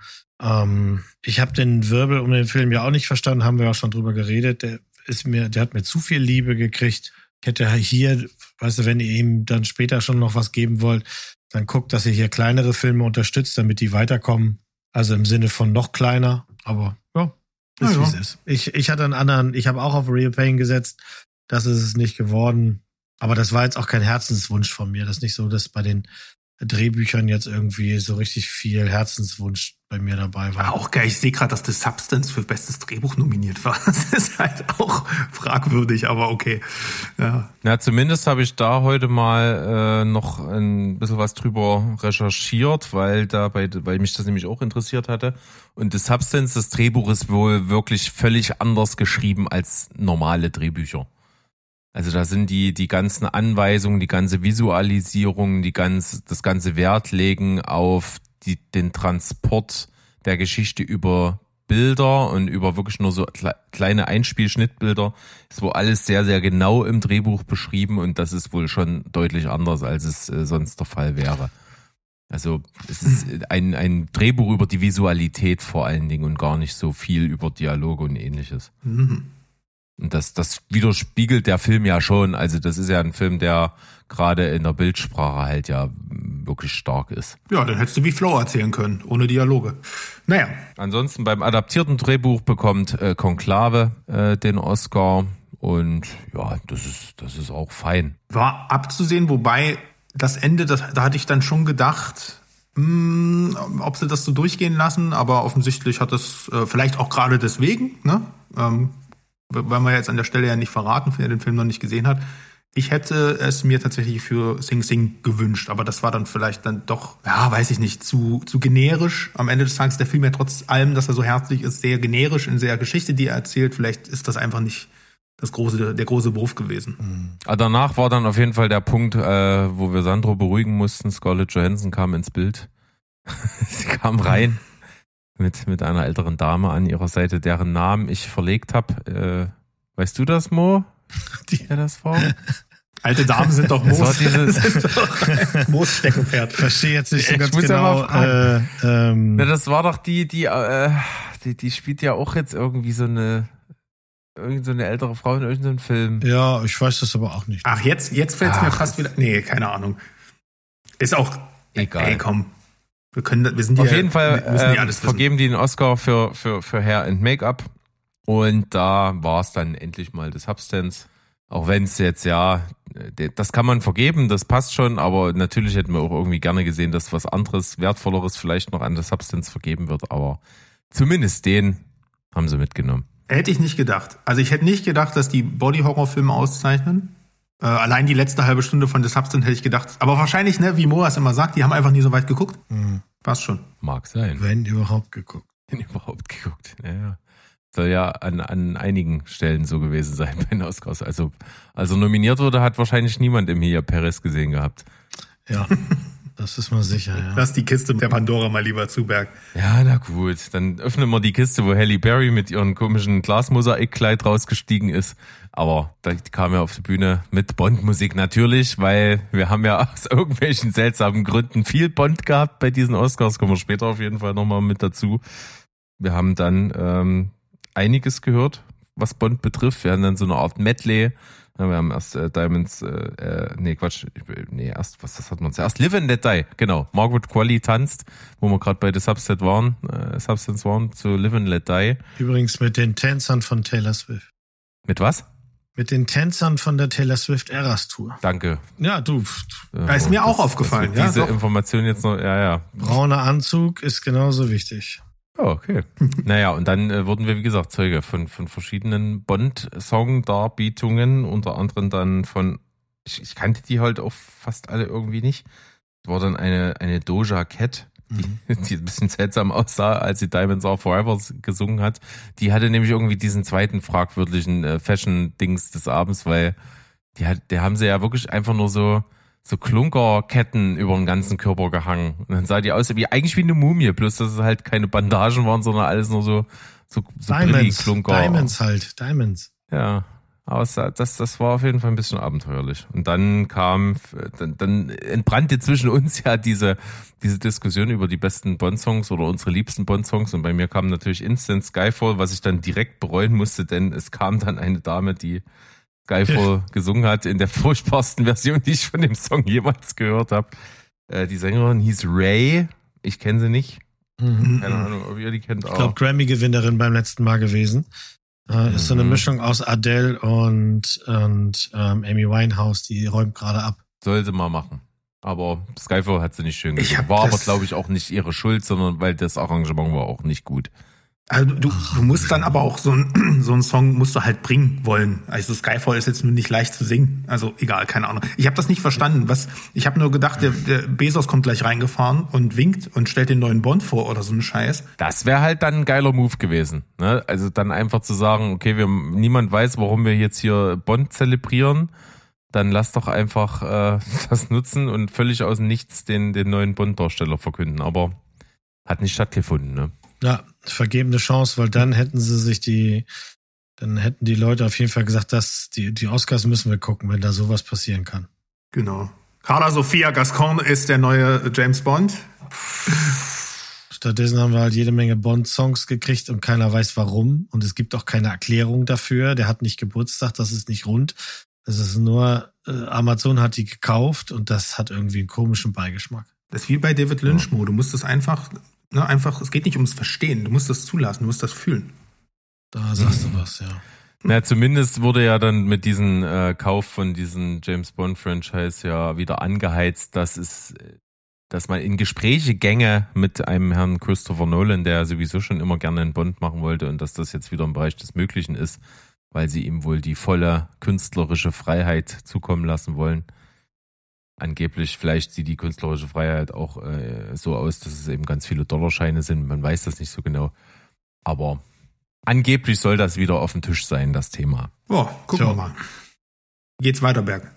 [SPEAKER 3] Ich habe den Wirbel um den Film ja auch nicht verstanden, haben wir auch schon drüber geredet. Der hat mir zu viel Liebe gekriegt. Ich hätte hier, weißt du, wenn ihr ihm dann später schon noch was geben wollt, dann guckt, dass ihr hier kleinere Filme unterstützt, damit die weiterkommen. Also im Sinne von noch kleiner. Aber ja, ist wie es ist. Ich hatte einen anderen, ich habe auch auf Real Pain gesetzt. Das ist es nicht geworden. Aber das war jetzt auch kein Herzenswunsch von mir. Das ist nicht so, dass bei den Drehbüchern jetzt irgendwie so richtig viel Herzenswunsch bei mir dabei war.
[SPEAKER 1] Auch geil, ich sehe gerade, dass The Substance für bestes Drehbuch nominiert war. Das ist halt auch fragwürdig, aber okay. Ja,
[SPEAKER 2] zumindest habe ich da heute mal noch ein bisschen was drüber recherchiert, weil mich das nämlich auch interessiert hatte. Und The Substance, das Drehbuch ist wohl wirklich völlig anders geschrieben als normale Drehbücher. Also da sind die ganzen Anweisungen, die ganze Visualisierung, das ganze Wertlegen auf den Transport der Geschichte über Bilder und über wirklich nur so kleine Einspielschnittbilder ist wohl alles sehr, sehr genau im Drehbuch beschrieben und das ist wohl schon deutlich anders, als es sonst der Fall wäre. Also es ist ein Drehbuch über die Visualität vor allen Dingen und gar nicht so viel über Dialoge und Ähnliches. Mhm. Und das widerspiegelt der Film ja schon. Also das ist ja ein Film, der gerade in der Bildsprache halt ja wirklich stark ist.
[SPEAKER 1] Ja, dann hättest du wie Flow erzählen können, ohne Dialoge. Naja.
[SPEAKER 2] Ansonsten beim adaptierten Drehbuch bekommt Conclave den Oscar. Und ja, das ist auch fein.
[SPEAKER 1] War abzusehen, wobei das Ende, da hatte ich dann schon gedacht, ob sie das so durchgehen lassen. Aber offensichtlich hat das vielleicht auch gerade deswegen, ne? Weil wir jetzt an der Stelle ja nicht verraten, wer den Film noch nicht gesehen hat. Ich hätte es mir tatsächlich für Sing Sing gewünscht, aber das war dann vielleicht dann doch, ja, weiß ich nicht, zu generisch. Am Ende des Tages ist der Film ja trotz allem, dass er so herzlich ist, sehr generisch in der Geschichte, die er erzählt. Vielleicht ist das einfach nicht der große Wurf gewesen.
[SPEAKER 2] Aber danach war dann auf jeden Fall der Punkt, wo wir Sandro beruhigen mussten. Scarlett Johansson kam ins Bild. Sie kam rein. Mit einer älteren Dame an ihrer Seite, deren Namen ich verlegt habe. Weißt du das, Mo? Wer das war?
[SPEAKER 1] Alte Damen sind doch Moos. Moos Steckenpferd.
[SPEAKER 3] Verstehe jetzt nicht so ganz genau.
[SPEAKER 2] Das war doch die spielt ja auch jetzt irgendwie so eine ältere Frau in irgendeinem Film.
[SPEAKER 3] Ja, ich weiß das aber auch nicht.
[SPEAKER 1] Ach, jetzt fällt es mir fast wieder. Nee, keine Ahnung. Ist auch egal. Ey, komm. Wir sind
[SPEAKER 2] auf jeden Fall vergeben die den Oscar für Hair and Make-up und da war es dann endlich mal das Substance. Auch wenn es jetzt das kann man vergeben, das passt schon, aber natürlich hätten wir auch irgendwie gerne gesehen, dass was anderes, wertvolleres vielleicht noch an das Substance vergeben wird, aber zumindest den haben sie mitgenommen.
[SPEAKER 1] Hätte ich nicht gedacht. Also ich hätte nicht gedacht, dass die Body-Horror-Filme auszeichnen. Allein die letzte halbe Stunde von The Substance hätte ich gedacht. Aber wahrscheinlich, ne, wie Moas immer sagt, die haben einfach nie so weit geguckt. Passt schon.
[SPEAKER 2] Mag sein.
[SPEAKER 3] Wenn überhaupt geguckt.
[SPEAKER 2] Ja. Soll ja an einigen Stellen so gewesen sein bei den Oscars. Also nominiert wurde, hat wahrscheinlich niemand im Mia Perez gesehen gehabt.
[SPEAKER 3] Ja, das ist mal sicher, ja.
[SPEAKER 1] Lass die Kiste der Pandora mal lieber zu, Berg.
[SPEAKER 2] Ja, na gut. Dann öffnen wir die Kiste, wo Halle Berry mit ihrem komischen Glasmosaikkleid rausgestiegen ist. Aber da kam ja auf die Bühne mit Bond-Musik natürlich, weil wir haben ja aus irgendwelchen seltsamen Gründen viel Bond gehabt bei diesen Oscars. Kommen wir später auf jeden Fall nochmal mit dazu. Wir haben dann einiges gehört, was Bond betrifft. Wir haben dann so eine Art Medley. Wir haben erst Diamonds, was hat man zuerst? Live and Let Die, genau. Margaret Qualley tanzt, wo wir gerade bei The Substance waren, zu Live and Let Die.
[SPEAKER 3] Übrigens mit den Tänzern von Taylor Swift.
[SPEAKER 2] Mit was?
[SPEAKER 3] Mit den Tänzern von der Taylor Swift Eras Tour.
[SPEAKER 2] Danke.
[SPEAKER 3] Ja, du.
[SPEAKER 1] Da ist mir auch aufgefallen.
[SPEAKER 2] Ja, diese Information jetzt noch, ja.
[SPEAKER 3] Brauner Anzug ist genauso wichtig.
[SPEAKER 2] Oh, okay. Naja, und dann wurden wir, wie gesagt, Zeuge von verschiedenen Bond-Song-Darbietungen, unter anderem dann von, ich kannte die halt auch fast alle irgendwie nicht. Es war dann eine Doja Cat, die ein bisschen seltsam aussah, als sie Diamonds Are Forever gesungen hat. Die hatte nämlich irgendwie diesen zweiten fragwürdigen Fashion-Dings des Abends, weil die haben sie ja wirklich einfach nur so Klunkerketten über den ganzen Körper gehangen. Und dann sah die aus eigentlich wie eine Mumie, bloß dass es halt keine Bandagen waren, sondern alles nur so
[SPEAKER 3] Diamonds halt, Diamonds.
[SPEAKER 2] Ja, aber das war auf jeden Fall ein bisschen abenteuerlich. Und dann dann entbrannte zwischen uns ja diese Diskussion über die besten Bond-Songs oder unsere liebsten Bond-Songs. Und bei mir kam natürlich instant Skyfall, was ich dann direkt bereuen musste, denn es kam dann eine Dame, die Skyfall gesungen hat, in der furchtbarsten Version, die ich von dem Song jemals gehört habe. Die Sängerin hieß Ray. Ich kenne sie nicht. Keine Ahnung, ob ihr die kennt.
[SPEAKER 3] Ich glaube, Grammy-Gewinnerin beim letzten Mal gewesen. Ist so eine Mischung aus Adele und Amy Winehouse, die räumt gerade ab.
[SPEAKER 2] Soll sie mal machen. Aber Skyfall hat sie nicht schön gesungen. War aber, glaube ich, auch nicht ihre Schuld, sondern weil das Arrangement war auch nicht gut.
[SPEAKER 1] Also du musst dann aber auch so einen Song musst du halt bringen wollen. Also Skyfall ist jetzt nur nicht leicht zu singen. Also egal, keine Ahnung. Ich habe das nicht verstanden. Ich habe nur gedacht, der Bezos kommt gleich reingefahren und winkt und stellt den neuen Bond vor oder so einen Scheiß.
[SPEAKER 2] Das wäre halt dann ein geiler Move gewesen. Ne? Also dann einfach zu sagen, okay, niemand weiß, warum wir jetzt hier Bond zelebrieren. Dann lass doch einfach das nutzen und völlig aus dem Nichts den neuen Bond-Darsteller verkünden. Aber hat nicht stattgefunden, ne?
[SPEAKER 3] Ja, vergebene Chance, weil dann hätten die Leute auf jeden Fall gesagt, dass die Oscars müssen wir gucken, wenn da sowas passieren kann.
[SPEAKER 1] Genau. Carla Sophia Gascon ist der neue James Bond.
[SPEAKER 3] Stattdessen haben wir halt jede Menge Bond-Songs gekriegt und keiner weiß warum. Und es gibt auch keine Erklärung dafür. Der hat nicht Geburtstag, das ist nicht rund. Das ist nur, Amazon hat die gekauft und das hat irgendwie einen komischen Beigeschmack.
[SPEAKER 1] Das ist wie bei David Lynch, Mo. Du musst es einfach, es geht nicht ums Verstehen. Du musst das zulassen, du musst das fühlen.
[SPEAKER 3] Da sagst du was, ja.
[SPEAKER 2] Na, zumindest wurde ja dann mit diesem Kauf von diesem James Bond-Franchise ja wieder angeheizt, dass man in Gespräche gänge mit einem Herrn Christopher Nolan, der sowieso schon immer gerne einen Bond machen wollte und dass das jetzt wieder im Bereich des Möglichen ist, weil sie ihm wohl die volle künstlerische Freiheit zukommen lassen wollen. Angeblich, vielleicht sieht die künstlerische Freiheit auch so aus, dass es eben ganz viele Dollarscheine sind. Man weiß das nicht so genau. Aber angeblich soll das wieder auf dem Tisch sein, das Thema.
[SPEAKER 1] Oh, gucken wir mal. Geht's weiter, Berg?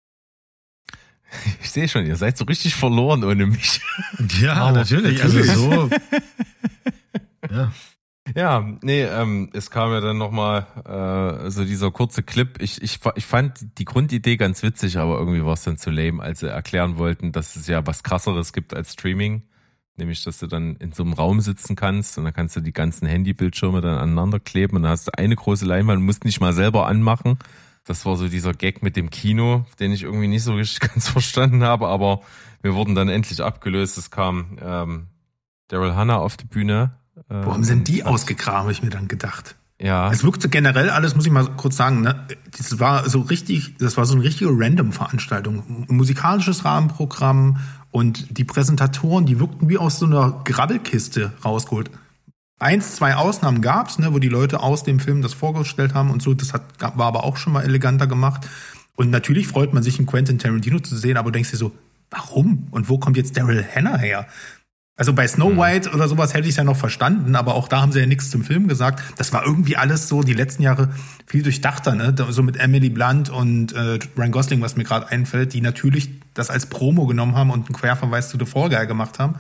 [SPEAKER 2] Ich sehe schon, ihr seid so richtig verloren ohne mich.
[SPEAKER 3] Ja, natürlich. Also so. Ja.
[SPEAKER 2] Ja, nee, es kam ja dann nochmal so dieser kurze Clip. Ich fand die Grundidee ganz witzig, aber irgendwie war es dann zu lame, als sie erklären wollten, dass es ja was Krasseres gibt als Streaming. Nämlich, dass du dann in so einem Raum sitzen kannst und dann kannst du die ganzen Handybildschirme dann aneinander kleben und dann hast du eine große Leinwand und musst nicht mal selber anmachen. Das war so dieser Gag mit dem Kino, den ich irgendwie nicht so richtig ganz verstanden habe, aber wir wurden dann endlich abgelöst. Es kam Daryl Hannah auf die Bühne.
[SPEAKER 1] Wo haben sie denn die ausgegraben, habe ich mir dann gedacht.
[SPEAKER 2] Ja.
[SPEAKER 1] Es wirkte generell alles, muss ich mal kurz sagen, ne? Das war so eine richtige Random-Veranstaltung. Ein musikalisches Rahmenprogramm und die Präsentatoren, die wirkten wie aus so einer Grabbelkiste rausgeholt. 2 Ausnahmen gab's, ne, wo die Leute aus dem Film das vorgestellt haben und so. Das war aber auch schon mal eleganter gemacht. Und natürlich freut man sich, einen Quentin Tarantino zu sehen, aber du denkst dir so, warum? Und wo kommt jetzt Daryl Hannah her? Also bei Snow White oder sowas hätte ich es ja noch verstanden, aber auch da haben sie ja nichts zum Film gesagt. Das war irgendwie alles so die letzten Jahre viel durchdachter, ne? So mit Emily Blunt und Ryan Gosling, was mir gerade einfällt, die natürlich das als Promo genommen haben und einen Querverweis zu The Fall Guy gemacht haben.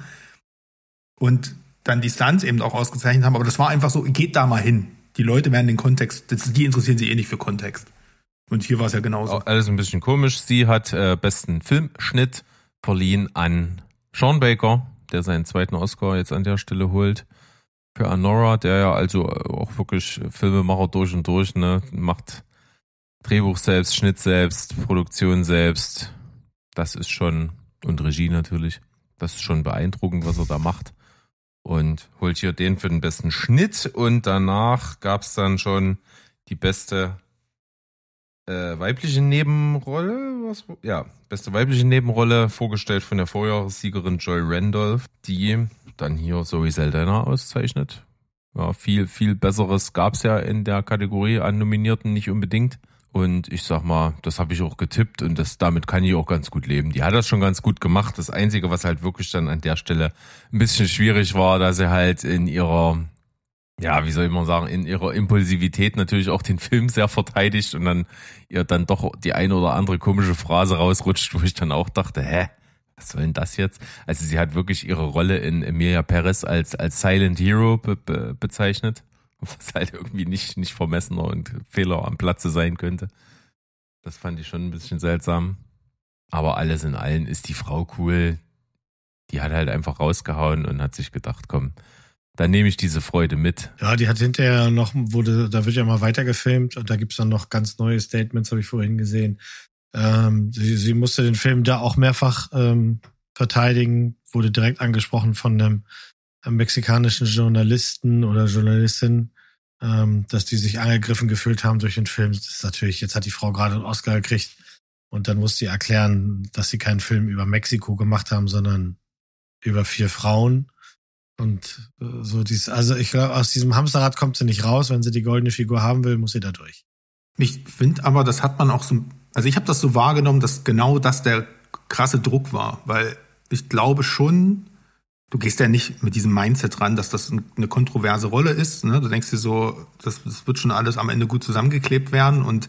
[SPEAKER 1] Und dann die Stunts eben auch ausgezeichnet haben. Aber das war einfach so, geht da mal hin. Die Leute werden den Kontext, die interessieren sich eh nicht für Kontext. Und hier war es ja genauso.
[SPEAKER 2] Alles ein bisschen komisch. Sie hat besten Filmschnitt verliehen an Sean Baker, der seinen 2. Oscar jetzt an der Stelle holt. Für Anora, der ja also auch wirklich Filmemacher durch und durch, ne, macht Drehbuch selbst, Schnitt selbst, Produktion selbst. Das ist schon, und Regie natürlich, das ist schon beeindruckend, was er da macht. Und holt hier den für den besten Schnitt. Und danach gab's dann schon die beste weibliche Nebenrolle, beste weibliche Nebenrolle, vorgestellt von der Vorjahressiegerin Joy Randolph, die dann hier Zoe Saldana auszeichnet. Ja, viel Besseres gab's ja in der Kategorie an Nominierten nicht unbedingt. Und ich sag mal, das habe ich auch getippt und damit kann ich auch ganz gut leben. Die hat das schon ganz gut gemacht. Das Einzige, was halt wirklich dann an der Stelle ein bisschen schwierig war, dass sie halt in ihrer, ja, wie soll man sagen, in ihrer Impulsivität natürlich auch den Film sehr verteidigt und dann ihr dann doch die eine oder andere komische Phrase rausrutscht, wo ich dann auch dachte, was soll denn das jetzt? Also sie hat wirklich ihre Rolle in Emilia Perez als Silent Hero bezeichnet, was halt irgendwie nicht vermessener und Fehler am Platze sein könnte. Das fand ich schon ein bisschen seltsam. Aber alles in allem ist die Frau cool. Die hat halt einfach rausgehauen und hat sich gedacht, komm, dann nehme ich diese Freude mit.
[SPEAKER 3] Ja, die hat hinterher noch, da wird ja mal weiter gefilmt und da gibt's dann noch ganz neue Statements, habe ich vorhin gesehen. Sie musste den Film da auch mehrfach verteidigen, wurde direkt angesprochen von einem mexikanischen Journalisten oder Journalistin, dass die sich angegriffen gefühlt haben durch den Film. Das ist natürlich, jetzt hat die Frau gerade einen Oscar gekriegt und dann muss sie erklären, dass sie keinen Film über Mexiko gemacht haben, sondern über 4 Frauen. Und so also ich glaube, aus diesem Hamsterrad kommt sie nicht raus. Wenn sie die goldene Figur haben will, muss sie da durch.
[SPEAKER 1] Ich finde aber, das hat man auch so, also ich habe das so wahrgenommen, dass genau das der krasse Druck war, weil ich glaube schon, du gehst ja nicht mit diesem Mindset ran, dass das eine kontroverse Rolle ist, ne? Du denkst dir so, das wird schon alles am Ende gut zusammengeklebt werden und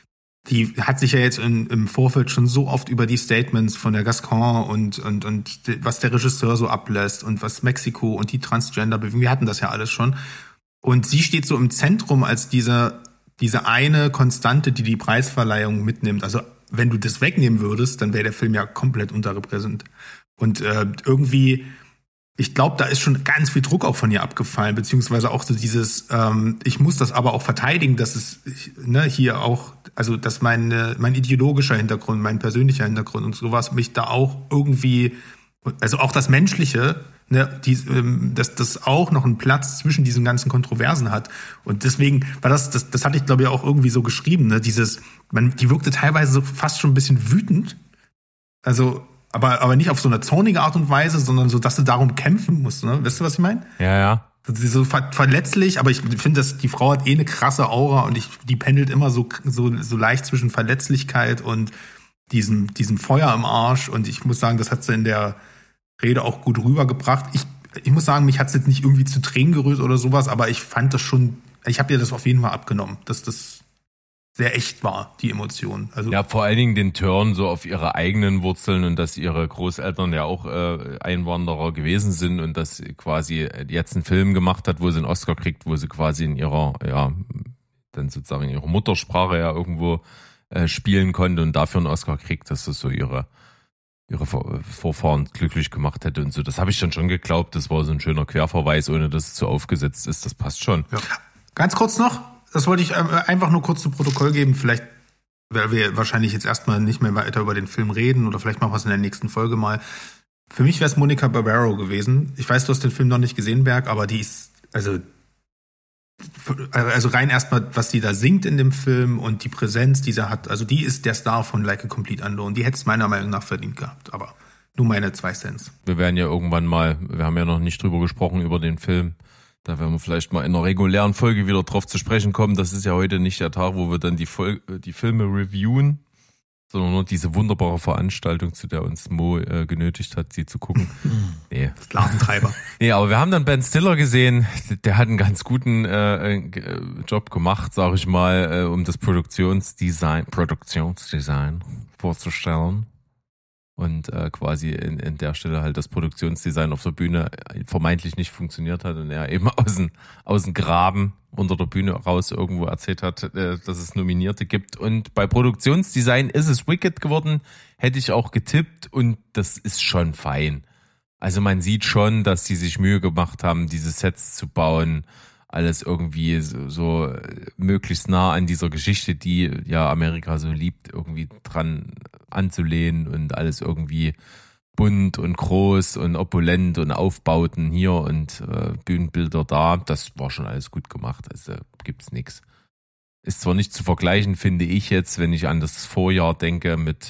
[SPEAKER 1] die hat sich ja jetzt im Vorfeld schon so oft über die Statements von der Gascon und was der Regisseur so ablässt und was Mexiko und die Transgender-Bewegung, wir hatten das ja alles schon. Und sie steht so im Zentrum als diese eine Konstante, die die Preisverleihung mitnimmt. Also wenn du das wegnehmen würdest, dann wäre der Film ja komplett unterrepräsentiert. Und irgendwie, ich glaube, da ist schon ganz viel Druck auch von ihr abgefallen, beziehungsweise auch so dieses, ich muss das aber auch verteidigen, dass es hier auch, also dass mein ideologischer Hintergrund, mein persönlicher Hintergrund und sowas mich da auch irgendwie, also auch das Menschliche, ne, dass das auch noch einen Platz zwischen diesen ganzen Kontroversen hat. Und deswegen war das hatte ich glaube ich auch irgendwie so geschrieben, ne, die wirkte teilweise so fast schon ein bisschen wütend. Also, aber nicht auf so eine zornige Art und Weise, sondern so, dass du darum kämpfen musst, ne? Weißt du, was ich meine?
[SPEAKER 2] Ja.
[SPEAKER 1] Sie ist so verletzlich, aber ich finde, dass die Frau hat eine krasse Aura und die pendelt immer so leicht zwischen Verletzlichkeit und diesem Feuer im Arsch. Und ich muss sagen, das hat sie in der Rede auch gut rübergebracht. Ich muss sagen, mich hat es jetzt nicht irgendwie zu Tränen gerührt oder sowas, aber ich fand das schon, ich habe ihr das auf jeden Fall abgenommen, dass das sehr echt war, die Emotion. Also
[SPEAKER 2] ja, vor allen Dingen den Turn so auf ihre eigenen Wurzeln und dass ihre Großeltern ja auch Einwanderer gewesen sind und dass sie quasi jetzt einen Film gemacht hat, wo sie einen Oscar kriegt, wo sie quasi in ihrer, dann sozusagen in ihrer Muttersprache ja irgendwo spielen konnte und dafür einen Oscar kriegt, dass das so ihre Vorfahren glücklich gemacht hätte und so. Das habe ich dann schon geglaubt. Das war so ein schöner Querverweis, ohne dass es zu aufgesetzt ist. Das passt schon. Ja.
[SPEAKER 1] Ganz kurz noch, das wollte ich einfach nur kurz zu Protokoll geben. Vielleicht, weil wir wahrscheinlich jetzt erstmal nicht mehr weiter über den Film reden oder vielleicht machen wir es in der nächsten Folge mal. Für mich wäre es Monica Barbaro gewesen. Ich weiß, du hast den Film noch nicht gesehen, Berg, aber die ist, also rein erstmal, was die da singt in dem Film und die Präsenz, die sie hat, also die ist der Star von Like a Complete Unknown. Die hätte es meiner Meinung nach verdient gehabt, aber nur meine 2 Cents.
[SPEAKER 2] Wir werden ja irgendwann mal, wir haben ja noch nicht drüber gesprochen, über den Film Da werden wir vielleicht mal in einer regulären Folge wieder drauf zu sprechen kommen. Das ist ja heute nicht der Tag, wo wir dann die Filme reviewen, sondern nur diese wunderbare Veranstaltung, zu der uns Mo genötigt hat, sie zu gucken. Nee.
[SPEAKER 1] Sklaventreiber.
[SPEAKER 2] Nee, aber wir haben dann Ben Stiller gesehen. Der hat einen ganz guten Job gemacht, sage ich mal, um das Produktionsdesign vorzustellen. Und quasi in der Stelle halt das Produktionsdesign auf der Bühne vermeintlich nicht funktioniert hat und er eben aus dem Graben unter der Bühne raus irgendwo erzählt hat, dass es Nominierte gibt. Und bei Produktionsdesign ist es Wicked geworden, hätte ich auch getippt und das ist schon fein. Also man sieht schon, dass die sich Mühe gemacht haben, diese Sets zu bauen, alles irgendwie so möglichst nah an dieser Geschichte, die ja Amerika so liebt, irgendwie dran anzulehnen und alles irgendwie bunt und groß und opulent und Aufbauten hier und Bühnenbilder da. Das war schon alles gut gemacht, also gibt's nichts. Ist zwar nicht zu vergleichen, finde ich jetzt, wenn ich an das Vorjahr denke mit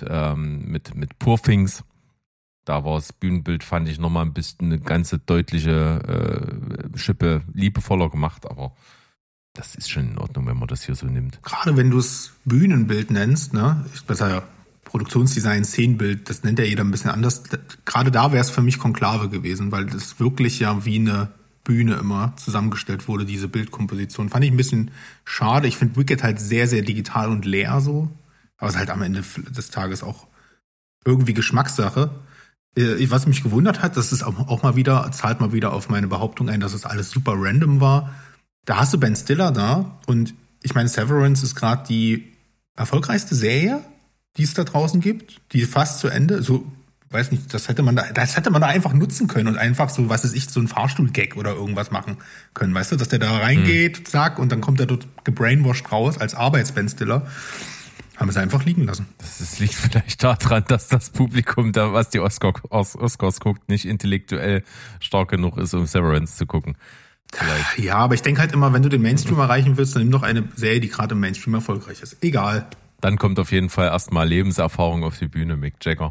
[SPEAKER 2] Poor Things. Da war das Bühnenbild, fand ich nochmal ein bisschen eine ganze deutliche Schippe liebevoller gemacht, aber das ist schon in Ordnung, wenn man das hier so nimmt.
[SPEAKER 1] Gerade wenn du es Bühnenbild nennst, ne? Besser Produktionsdesign, Szenenbild, das nennt ja jeder ein bisschen anders. Gerade da wäre es für mich Konklave gewesen, weil das wirklich ja wie eine Bühne immer zusammengestellt wurde, diese Bildkomposition. Fand ich ein bisschen schade. Ich finde Wicked halt sehr, sehr digital und leer so. Aber es ist halt am Ende des Tages auch irgendwie Geschmackssache. Was mich gewundert hat, das ist auch mal wieder, zahlt mal wieder auf meine Behauptung ein, dass es alles super random war. Da hast du Ben Stiller da und ich meine, Severance ist gerade die erfolgreichste Serie, die es da draußen gibt, die fast zu Ende, so, weiß nicht, das hätte man da einfach nutzen können und einfach so, was weiß ich, so ein Fahrstuhl-Gag oder irgendwas machen können, weißt du, dass der da reingeht, zack, und dann kommt er dort gebrainwashed raus als Arbeits-Ben Stiller. Haben es einfach liegen lassen.
[SPEAKER 2] Das liegt vielleicht daran, dass das Publikum, da was die Oscars guckt, nicht intellektuell stark genug ist, um Severance zu gucken. Vielleicht.
[SPEAKER 1] Ja, aber ich denke halt immer, wenn du den Mainstream erreichen willst, dann nimm doch eine Serie, die gerade im Mainstream erfolgreich ist. Egal.
[SPEAKER 2] Dann kommt auf jeden Fall erstmal Lebenserfahrung auf die Bühne, Mick Jagger.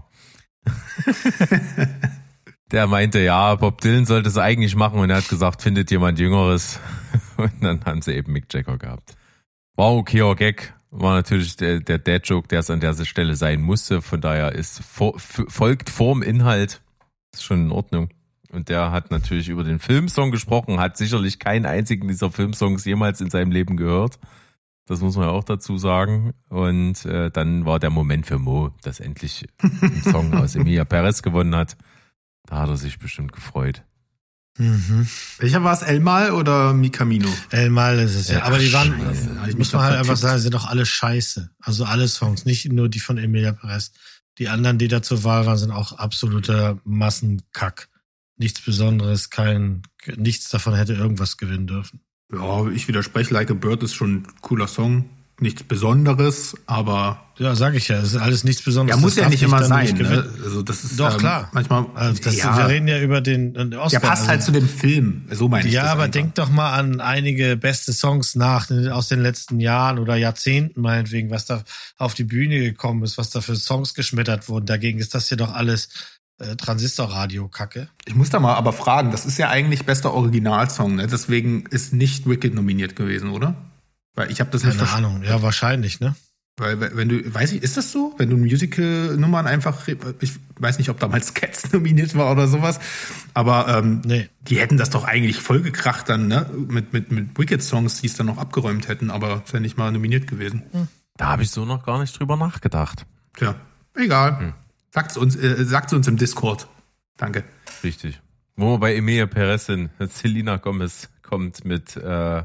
[SPEAKER 2] Der meinte, ja, Bob Dylan sollte es eigentlich machen und er hat gesagt, findet jemand Jüngeres. Und dann haben sie eben Mick Jagger gehabt. War okayer Gag. War natürlich der Dad-Joke, der es an der Stelle sein musste. Von daher ist folgt vorm Inhalt. Ist schon in Ordnung. Und der hat natürlich über den Filmsong gesprochen, hat sicherlich keinen einzigen dieser Filmsongs jemals in seinem Leben gehört. Das muss man ja auch dazu sagen. Und dann war der Moment für Mo, dass endlich ein Song aus Emilia Perez gewonnen hat. Da hat er sich bestimmt gefreut.
[SPEAKER 1] Mhm. Welcher war es? El Mal oder Mi Camino?
[SPEAKER 3] El Mal ist es ja. Aber die waren,
[SPEAKER 1] Scheiße.
[SPEAKER 3] muss man halt einfach sagen, sind doch alle scheiße. Also alle Songs, nicht nur die von Emilia Perez. Die anderen, die da zur Wahl waren, sind auch absoluter Massenkack. Nichts Besonderes, nichts davon hätte irgendwas gewinnen dürfen.
[SPEAKER 1] Ja, ich widerspreche, Like a Bird ist schon ein cooler Song. Nichts Besonderes, aber...
[SPEAKER 3] Ja, sag ich ja, es ist alles nichts Besonderes.
[SPEAKER 1] Ja, muss ja nicht immer sein.
[SPEAKER 3] Ne?
[SPEAKER 1] Also das ist
[SPEAKER 3] doch, klar.
[SPEAKER 1] Manchmal...
[SPEAKER 3] Wir reden ja über den Oscar.
[SPEAKER 1] Der passt halt zu dem Film, so meine ich das.
[SPEAKER 3] Ja, aber
[SPEAKER 1] einfach.
[SPEAKER 3] denk doch mal an einige beste Songs aus den letzten Jahren oder Jahrzehnten meinetwegen, was da auf die Bühne gekommen ist, was da für Songs geschmettert wurden. Dagegen ist das hier doch alles Transistorradio-Kacke.
[SPEAKER 1] Ich muss da mal aber fragen, das ist ja eigentlich bester Originalsong, ne? Deswegen ist nicht Wicked nominiert gewesen, oder? Weil ich habe das nicht
[SPEAKER 3] verstanden. Keine Ahnung, ja, wahrscheinlich, ne?
[SPEAKER 1] Weil wenn du, weiß ich, ist das so? Wenn du Musical-Nummern einfach, ich weiß nicht, ob damals Cats nominiert war oder sowas, aber
[SPEAKER 3] nee.
[SPEAKER 1] Die hätten das doch eigentlich vollgekracht dann, ne? Mit Wicked-Songs, die es dann noch abgeräumt hätten, aber ist ja nicht mal nominiert gewesen.
[SPEAKER 2] Da habe ich so noch gar nicht drüber nachgedacht.
[SPEAKER 1] Tja, egal. Sagt's uns im Discord. Danke.
[SPEAKER 2] Richtig. Wo wir bei Emilia Perez sind, Selena Gomez kommt mit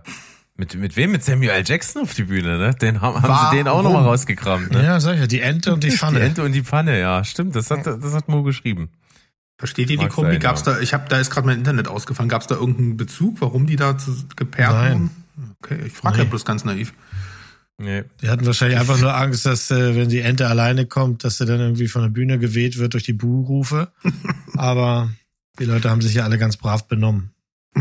[SPEAKER 2] wem? Mit Samuel L. Jackson auf die Bühne, ne? Haben sie den auch nochmal rausgekramt, ne?
[SPEAKER 3] Ja, sag ich ja, die Ente und die Pfanne.
[SPEAKER 2] Die Ente und die Pfanne, ja, stimmt. Das hat Mo geschrieben.
[SPEAKER 1] Versteht ihr die Kombi? Gab's da, da ist gerade mein Internet ausgefallen, gab's da irgendeinen Bezug, warum die da gepaart wurden? Okay, ich frage ja bloß ganz naiv.
[SPEAKER 2] Nee.
[SPEAKER 3] Die hatten wahrscheinlich einfach nur Angst, dass, wenn die Ente alleine kommt, dass sie dann irgendwie von der Bühne geweht wird durch die Buhrufe. Aber die Leute haben sich ja alle ganz brav benommen.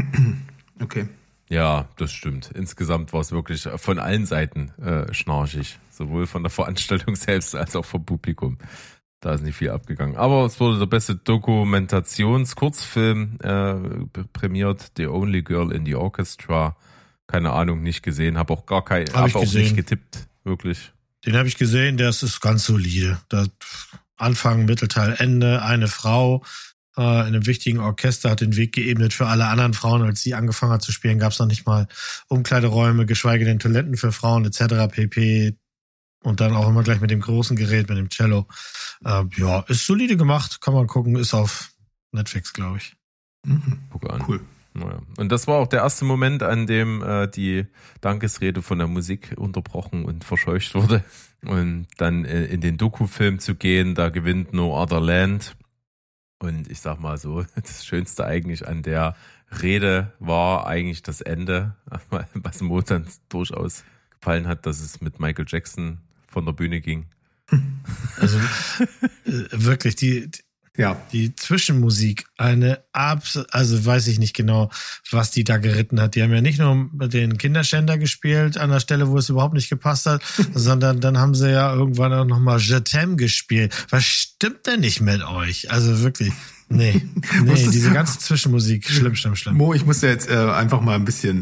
[SPEAKER 1] Okay.
[SPEAKER 2] Ja, das stimmt. Insgesamt war es wirklich von allen Seiten schnarchig. Sowohl von der Veranstaltung selbst als auch vom Publikum. Da ist nicht viel abgegangen. Aber es wurde der beste Dokumentationskurzfilm prämiert, The Only Girl in the Orchestra. Keine Ahnung, nicht gesehen, habe auch nicht getippt, wirklich.
[SPEAKER 3] Den habe ich gesehen, der ist ganz solide. Anfang, Mittelteil, Ende, eine Frau in einem wichtigen Orchester hat den Weg geebnet für alle anderen Frauen. Als sie angefangen hat zu spielen, gab es noch nicht mal Umkleideräume, geschweige denn Toiletten für Frauen etc. pp. Und dann auch immer gleich mit dem großen Gerät, mit dem Cello. Ist solide gemacht, kann man gucken, ist auf Netflix, glaube ich.
[SPEAKER 2] Guck an. Cool. Naja. Und das war auch der erste Moment, an dem die Dankesrede von der Musik unterbrochen und verscheucht wurde. Und dann in den Doku-Film zu gehen, da gewinnt No Other Land. Und ich sag mal so, das Schönste eigentlich an der Rede war eigentlich das Ende, was Mo dann durchaus gefallen hat, dass es mit Michael Jackson von der Bühne ging.
[SPEAKER 3] Also wirklich, die Zwischenmusik, also weiß ich nicht genau, was die da geritten hat. Die haben ja nicht nur den Kinderschänder gespielt an der Stelle, wo es überhaupt nicht gepasst hat, sondern dann haben sie ja irgendwann auch nochmal Je t'aime gespielt. Was stimmt denn nicht mit euch? Also wirklich, nee, diese ganze Zwischenmusik, schlimm.
[SPEAKER 1] Mo, ich muss dir jetzt einfach mal ein bisschen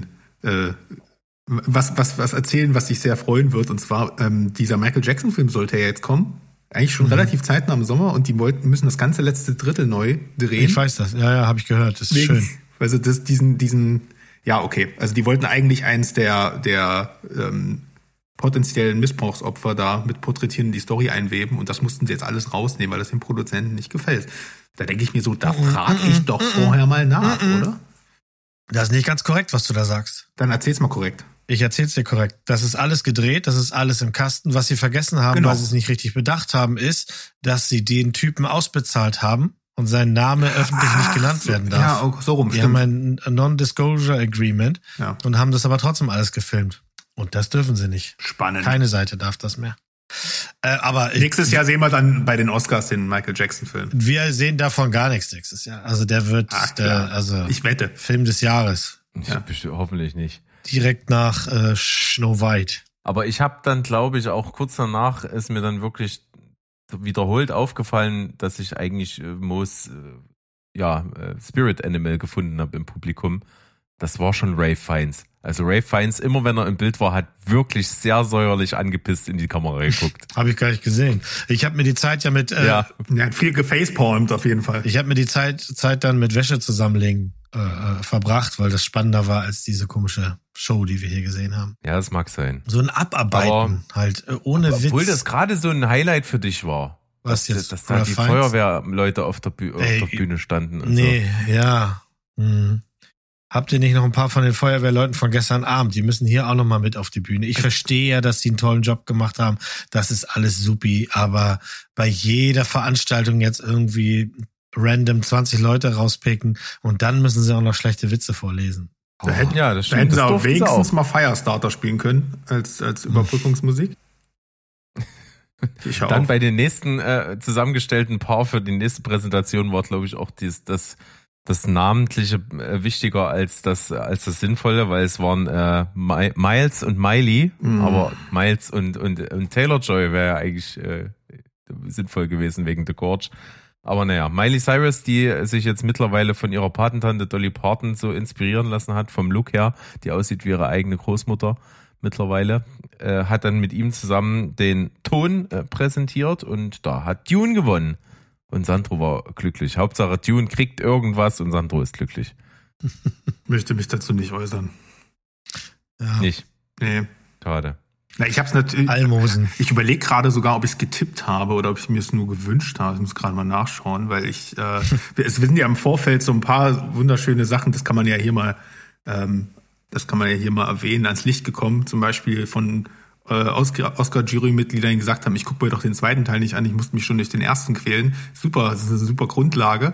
[SPEAKER 1] was erzählen, was dich sehr freuen wird. Und zwar, dieser Michael Jackson-Film sollte ja jetzt kommen. Eigentlich schon relativ zeitnah im Sommer und die müssen das ganze letzte Drittel neu drehen.
[SPEAKER 3] Ich weiß das, ja, habe ich gehört, das ist schön.
[SPEAKER 1] Also also die wollten eigentlich eins der potenziellen Missbrauchsopfer da mit porträtieren, die Story einweben und das mussten sie jetzt alles rausnehmen, weil das dem Produzenten nicht gefällt. Da denke ich mir so, da frage ich doch vorher mal nach, oder?
[SPEAKER 3] Das ist nicht ganz korrekt, was du da sagst.
[SPEAKER 1] Dann erzähl's mal korrekt.
[SPEAKER 3] Ich erzähl's dir korrekt. Das ist alles gedreht, das ist alles im Kasten. Was sie vergessen haben, weil sie es nicht richtig bedacht haben, ist, dass sie den Typen ausbezahlt haben und sein Name öffentlich nicht genannt werden darf.
[SPEAKER 1] Ja, auch so rum.
[SPEAKER 3] Die haben ein Non-Disclosure Agreement und haben das aber trotzdem alles gefilmt. Und das dürfen sie nicht.
[SPEAKER 1] Spannend.
[SPEAKER 3] Keine Seite darf das mehr. Aber
[SPEAKER 1] nächstes Jahr sehen wir dann bei den Oscars den Michael Jackson-Film.
[SPEAKER 3] Wir sehen davon gar nichts nächstes Jahr. Also der wird
[SPEAKER 1] ich wette.
[SPEAKER 3] Film des Jahres.
[SPEAKER 2] Ja. Hoffentlich nicht.
[SPEAKER 3] Direkt nach Snow White.
[SPEAKER 2] Aber ich habe dann, glaube ich, auch kurz danach ist mir dann wirklich wiederholt aufgefallen, dass ich eigentlich Mo's Spirit Animal gefunden habe im Publikum. Das war schon Ralph Fiennes. Also Ralph Fiennes, immer wenn er im Bild war, hat wirklich sehr säuerlich angepisst in die Kamera geguckt.
[SPEAKER 3] Habe ich gar nicht gesehen. Ich habe mir die Zeit ja mit...
[SPEAKER 1] Er hat viel gefacepalmt auf jeden Fall.
[SPEAKER 3] Ich habe mir die Zeit dann mit Wäsche zusammenlegen verbracht, weil das spannender war als diese komische Show, die wir hier gesehen haben.
[SPEAKER 2] Ja, das mag sein.
[SPEAKER 3] So ein Abarbeiten halt, ohne Witz.
[SPEAKER 2] Obwohl das gerade so ein Highlight für dich war.
[SPEAKER 3] Was jetzt?
[SPEAKER 2] Dass da die Feuerwehrleute auf der Bühne standen und
[SPEAKER 3] ja. Habt ihr nicht noch ein paar von den Feuerwehrleuten von gestern Abend? Die müssen hier auch noch mal mit auf die Bühne. Ich verstehe ja, dass die einen tollen Job gemacht haben. Das ist alles supi. Aber bei jeder Veranstaltung jetzt irgendwie random 20 Leute rauspicken und dann müssen sie auch noch schlechte Witze vorlesen.
[SPEAKER 1] Da hätten sie auch wenigstens mal Firestarter spielen können als Überbrückungsmusik.
[SPEAKER 2] Dann bei den nächsten zusammengestellten Paar für die nächste Präsentation war, glaube ich, auch das Namentliche wichtiger als das Sinnvolle, weil es waren Miles und Miley, aber Miles und Taylor-Joy wäre ja eigentlich sinnvoll gewesen wegen The Gorge. Aber naja, Miley Cyrus, die sich jetzt mittlerweile von ihrer Patentante Dolly Parton so inspirieren lassen hat, vom Look her, die aussieht wie ihre eigene Großmutter mittlerweile, hat dann mit ihm zusammen den Ton präsentiert und da hat Dune gewonnen. Und Sandro war glücklich. Hauptsache Dune kriegt irgendwas und Sandro ist glücklich.
[SPEAKER 1] Möchte mich dazu nicht äußern.
[SPEAKER 3] Ja.
[SPEAKER 2] Nicht?
[SPEAKER 1] Nee.
[SPEAKER 2] Schade.
[SPEAKER 1] Na, ich hab's natürlich.
[SPEAKER 3] Almosen.
[SPEAKER 1] Ich überlege gerade sogar, ob ich es getippt habe oder ob ich mir es nur gewünscht habe. Ich muss gerade mal nachschauen, weil es sind ja im Vorfeld so ein paar wunderschöne Sachen, das kann man ja hier mal erwähnen, ans Licht gekommen. Zum Beispiel von Oscar-Jury-Mitgliedern, die gesagt haben, ich gucke mir doch den zweiten Teil nicht an, ich musste mich schon durch den ersten quälen. Super, das ist eine super Grundlage.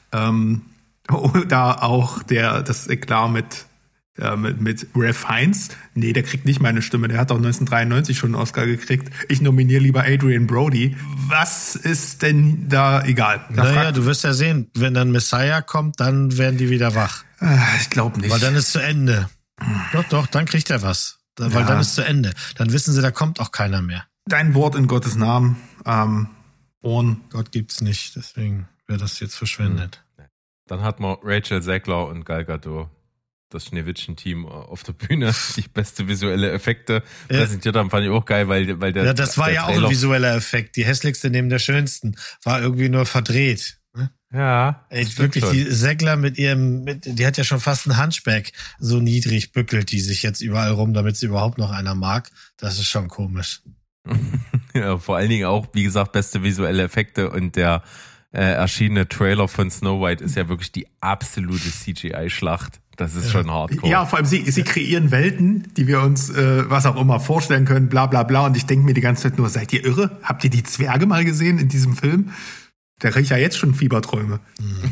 [SPEAKER 1] Da auch das Eklat mit Ralph Fiennes. Nee, der kriegt nicht meine Stimme. Der hat auch 1993 schon einen Oscar gekriegt. Ich nominiere lieber Adrian Brody. Was ist denn da egal?
[SPEAKER 3] Du wirst ja sehen, wenn dann Messiah kommt, dann werden die wieder wach.
[SPEAKER 1] Ich glaube nicht.
[SPEAKER 3] Weil dann ist zu Ende. Doch, dann kriegt er was. Weil dann ist zu Ende. Dann wissen sie, da kommt auch keiner mehr.
[SPEAKER 1] Dein Wort in Gottes Namen. Ohren.
[SPEAKER 3] Gott gibt's nicht, deswegen wäre das jetzt verschwendet.
[SPEAKER 2] Dann hat man Rachel Zegler und Gal Gadot, das Schneewittchen-Team auf der Bühne, die beste visuelle Effekte präsentiert haben, fand ich auch geil, weil der
[SPEAKER 3] Ja, das war
[SPEAKER 2] der
[SPEAKER 3] ja auch
[SPEAKER 2] Trailer,
[SPEAKER 3] ein visueller Effekt. Die hässlichste neben der schönsten war irgendwie nur verdreht.
[SPEAKER 2] Ja,
[SPEAKER 3] Ey,
[SPEAKER 2] das
[SPEAKER 3] wirklich,
[SPEAKER 2] stimmt
[SPEAKER 3] die Segler die hat ja schon fast einen Hunchback. So niedrig bückelt die sich jetzt überall rum, damit sie überhaupt noch einer mag. Das ist schon komisch.
[SPEAKER 2] Ja, vor allen Dingen auch, wie gesagt, beste visuelle Effekte und der erschienene Trailer von Snow White ist ja wirklich die absolute CGI-Schlacht. Das ist schon hardcore.
[SPEAKER 1] Ja, vor allem sie kreieren Welten, die wir uns was auch immer vorstellen können, bla bla bla. Und ich denke mir die ganze Zeit nur, seid ihr irre? Habt ihr die Zwerge mal gesehen in diesem Film? Der riecht ja jetzt schon Fieberträume.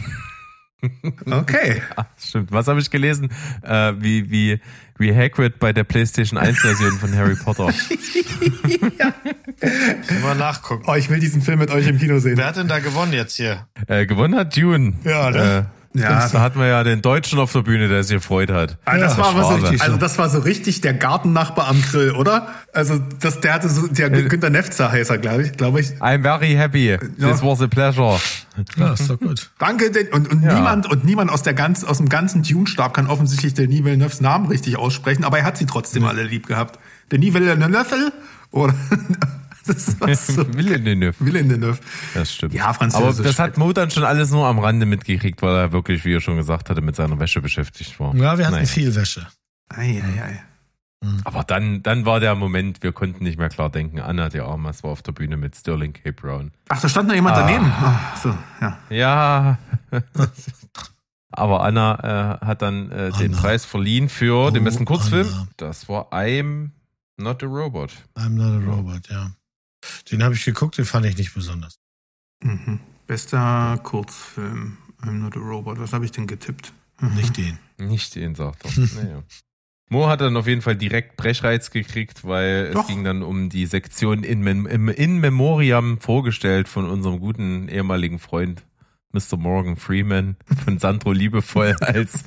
[SPEAKER 1] Okay.
[SPEAKER 2] Ja, stimmt. Was habe ich gelesen? Wie Hagrid bei der PlayStation 1-Version von Harry Potter.
[SPEAKER 1] Ja.
[SPEAKER 3] Mal nachgucken.
[SPEAKER 1] Oh, ich will diesen Film mit euch im Kino sehen.
[SPEAKER 3] Wer hat denn da gewonnen jetzt hier?
[SPEAKER 2] Gewonnen hat Dune.
[SPEAKER 3] Ja, ne?
[SPEAKER 2] Ja, da hatten wir ja den Deutschen auf der Bühne, der sich gefreut hat.
[SPEAKER 1] Das war
[SPEAKER 2] Schwabe.
[SPEAKER 1] das war so richtig der Gartennachbar am Grill, oder? Also der hatte so, der Günter Nefzer heißt er, glaube ich.
[SPEAKER 2] I'm very happy. This was a pleasure.
[SPEAKER 3] Ja, ist doch gut.
[SPEAKER 1] Danke, und niemand aus dem ganzen Dune-Stab kann offensichtlich Denis Villeneuves Namen richtig aussprechen, aber er hat sie trotzdem alle lieb gehabt. Denis Villeneuve oder das war so Villeneuve.
[SPEAKER 2] Das stimmt.
[SPEAKER 1] Ja, Französisch.
[SPEAKER 2] Aber das hat Mo dann schon alles nur am Rande mitgekriegt, weil er wirklich, wie er schon gesagt hatte, mit seiner Wäsche beschäftigt war.
[SPEAKER 3] Ja, wir hatten viel Wäsche.
[SPEAKER 1] Ei.
[SPEAKER 2] Aber dann war der Moment, wir konnten nicht mehr klar denken. Anna de Armas war auf der Bühne mit Sterling K. Brown.
[SPEAKER 1] Ach, da stand noch jemand daneben. Ach, so, ja.
[SPEAKER 2] Ja. Aber Anna hat dann den Preis verliehen für den besten Kurzfilm.
[SPEAKER 3] Anna.
[SPEAKER 2] Das war I'm Not a Robot.
[SPEAKER 3] I'm Not a Robot, ja. Den habe ich geguckt, den fand ich nicht besonders.
[SPEAKER 1] Mhm. Bester Kurzfilm. I'm Not a Robot. Was habe ich denn getippt?
[SPEAKER 3] Nicht den.
[SPEAKER 2] Nicht den, sagt er. Naja. Mo hat dann auf jeden Fall direkt Brechreiz gekriegt, weil es ging dann um die Sektion in Memoriam vorgestellt von unserem guten ehemaligen Freund Mr. Morgan Freeman, von Sandro liebevoll als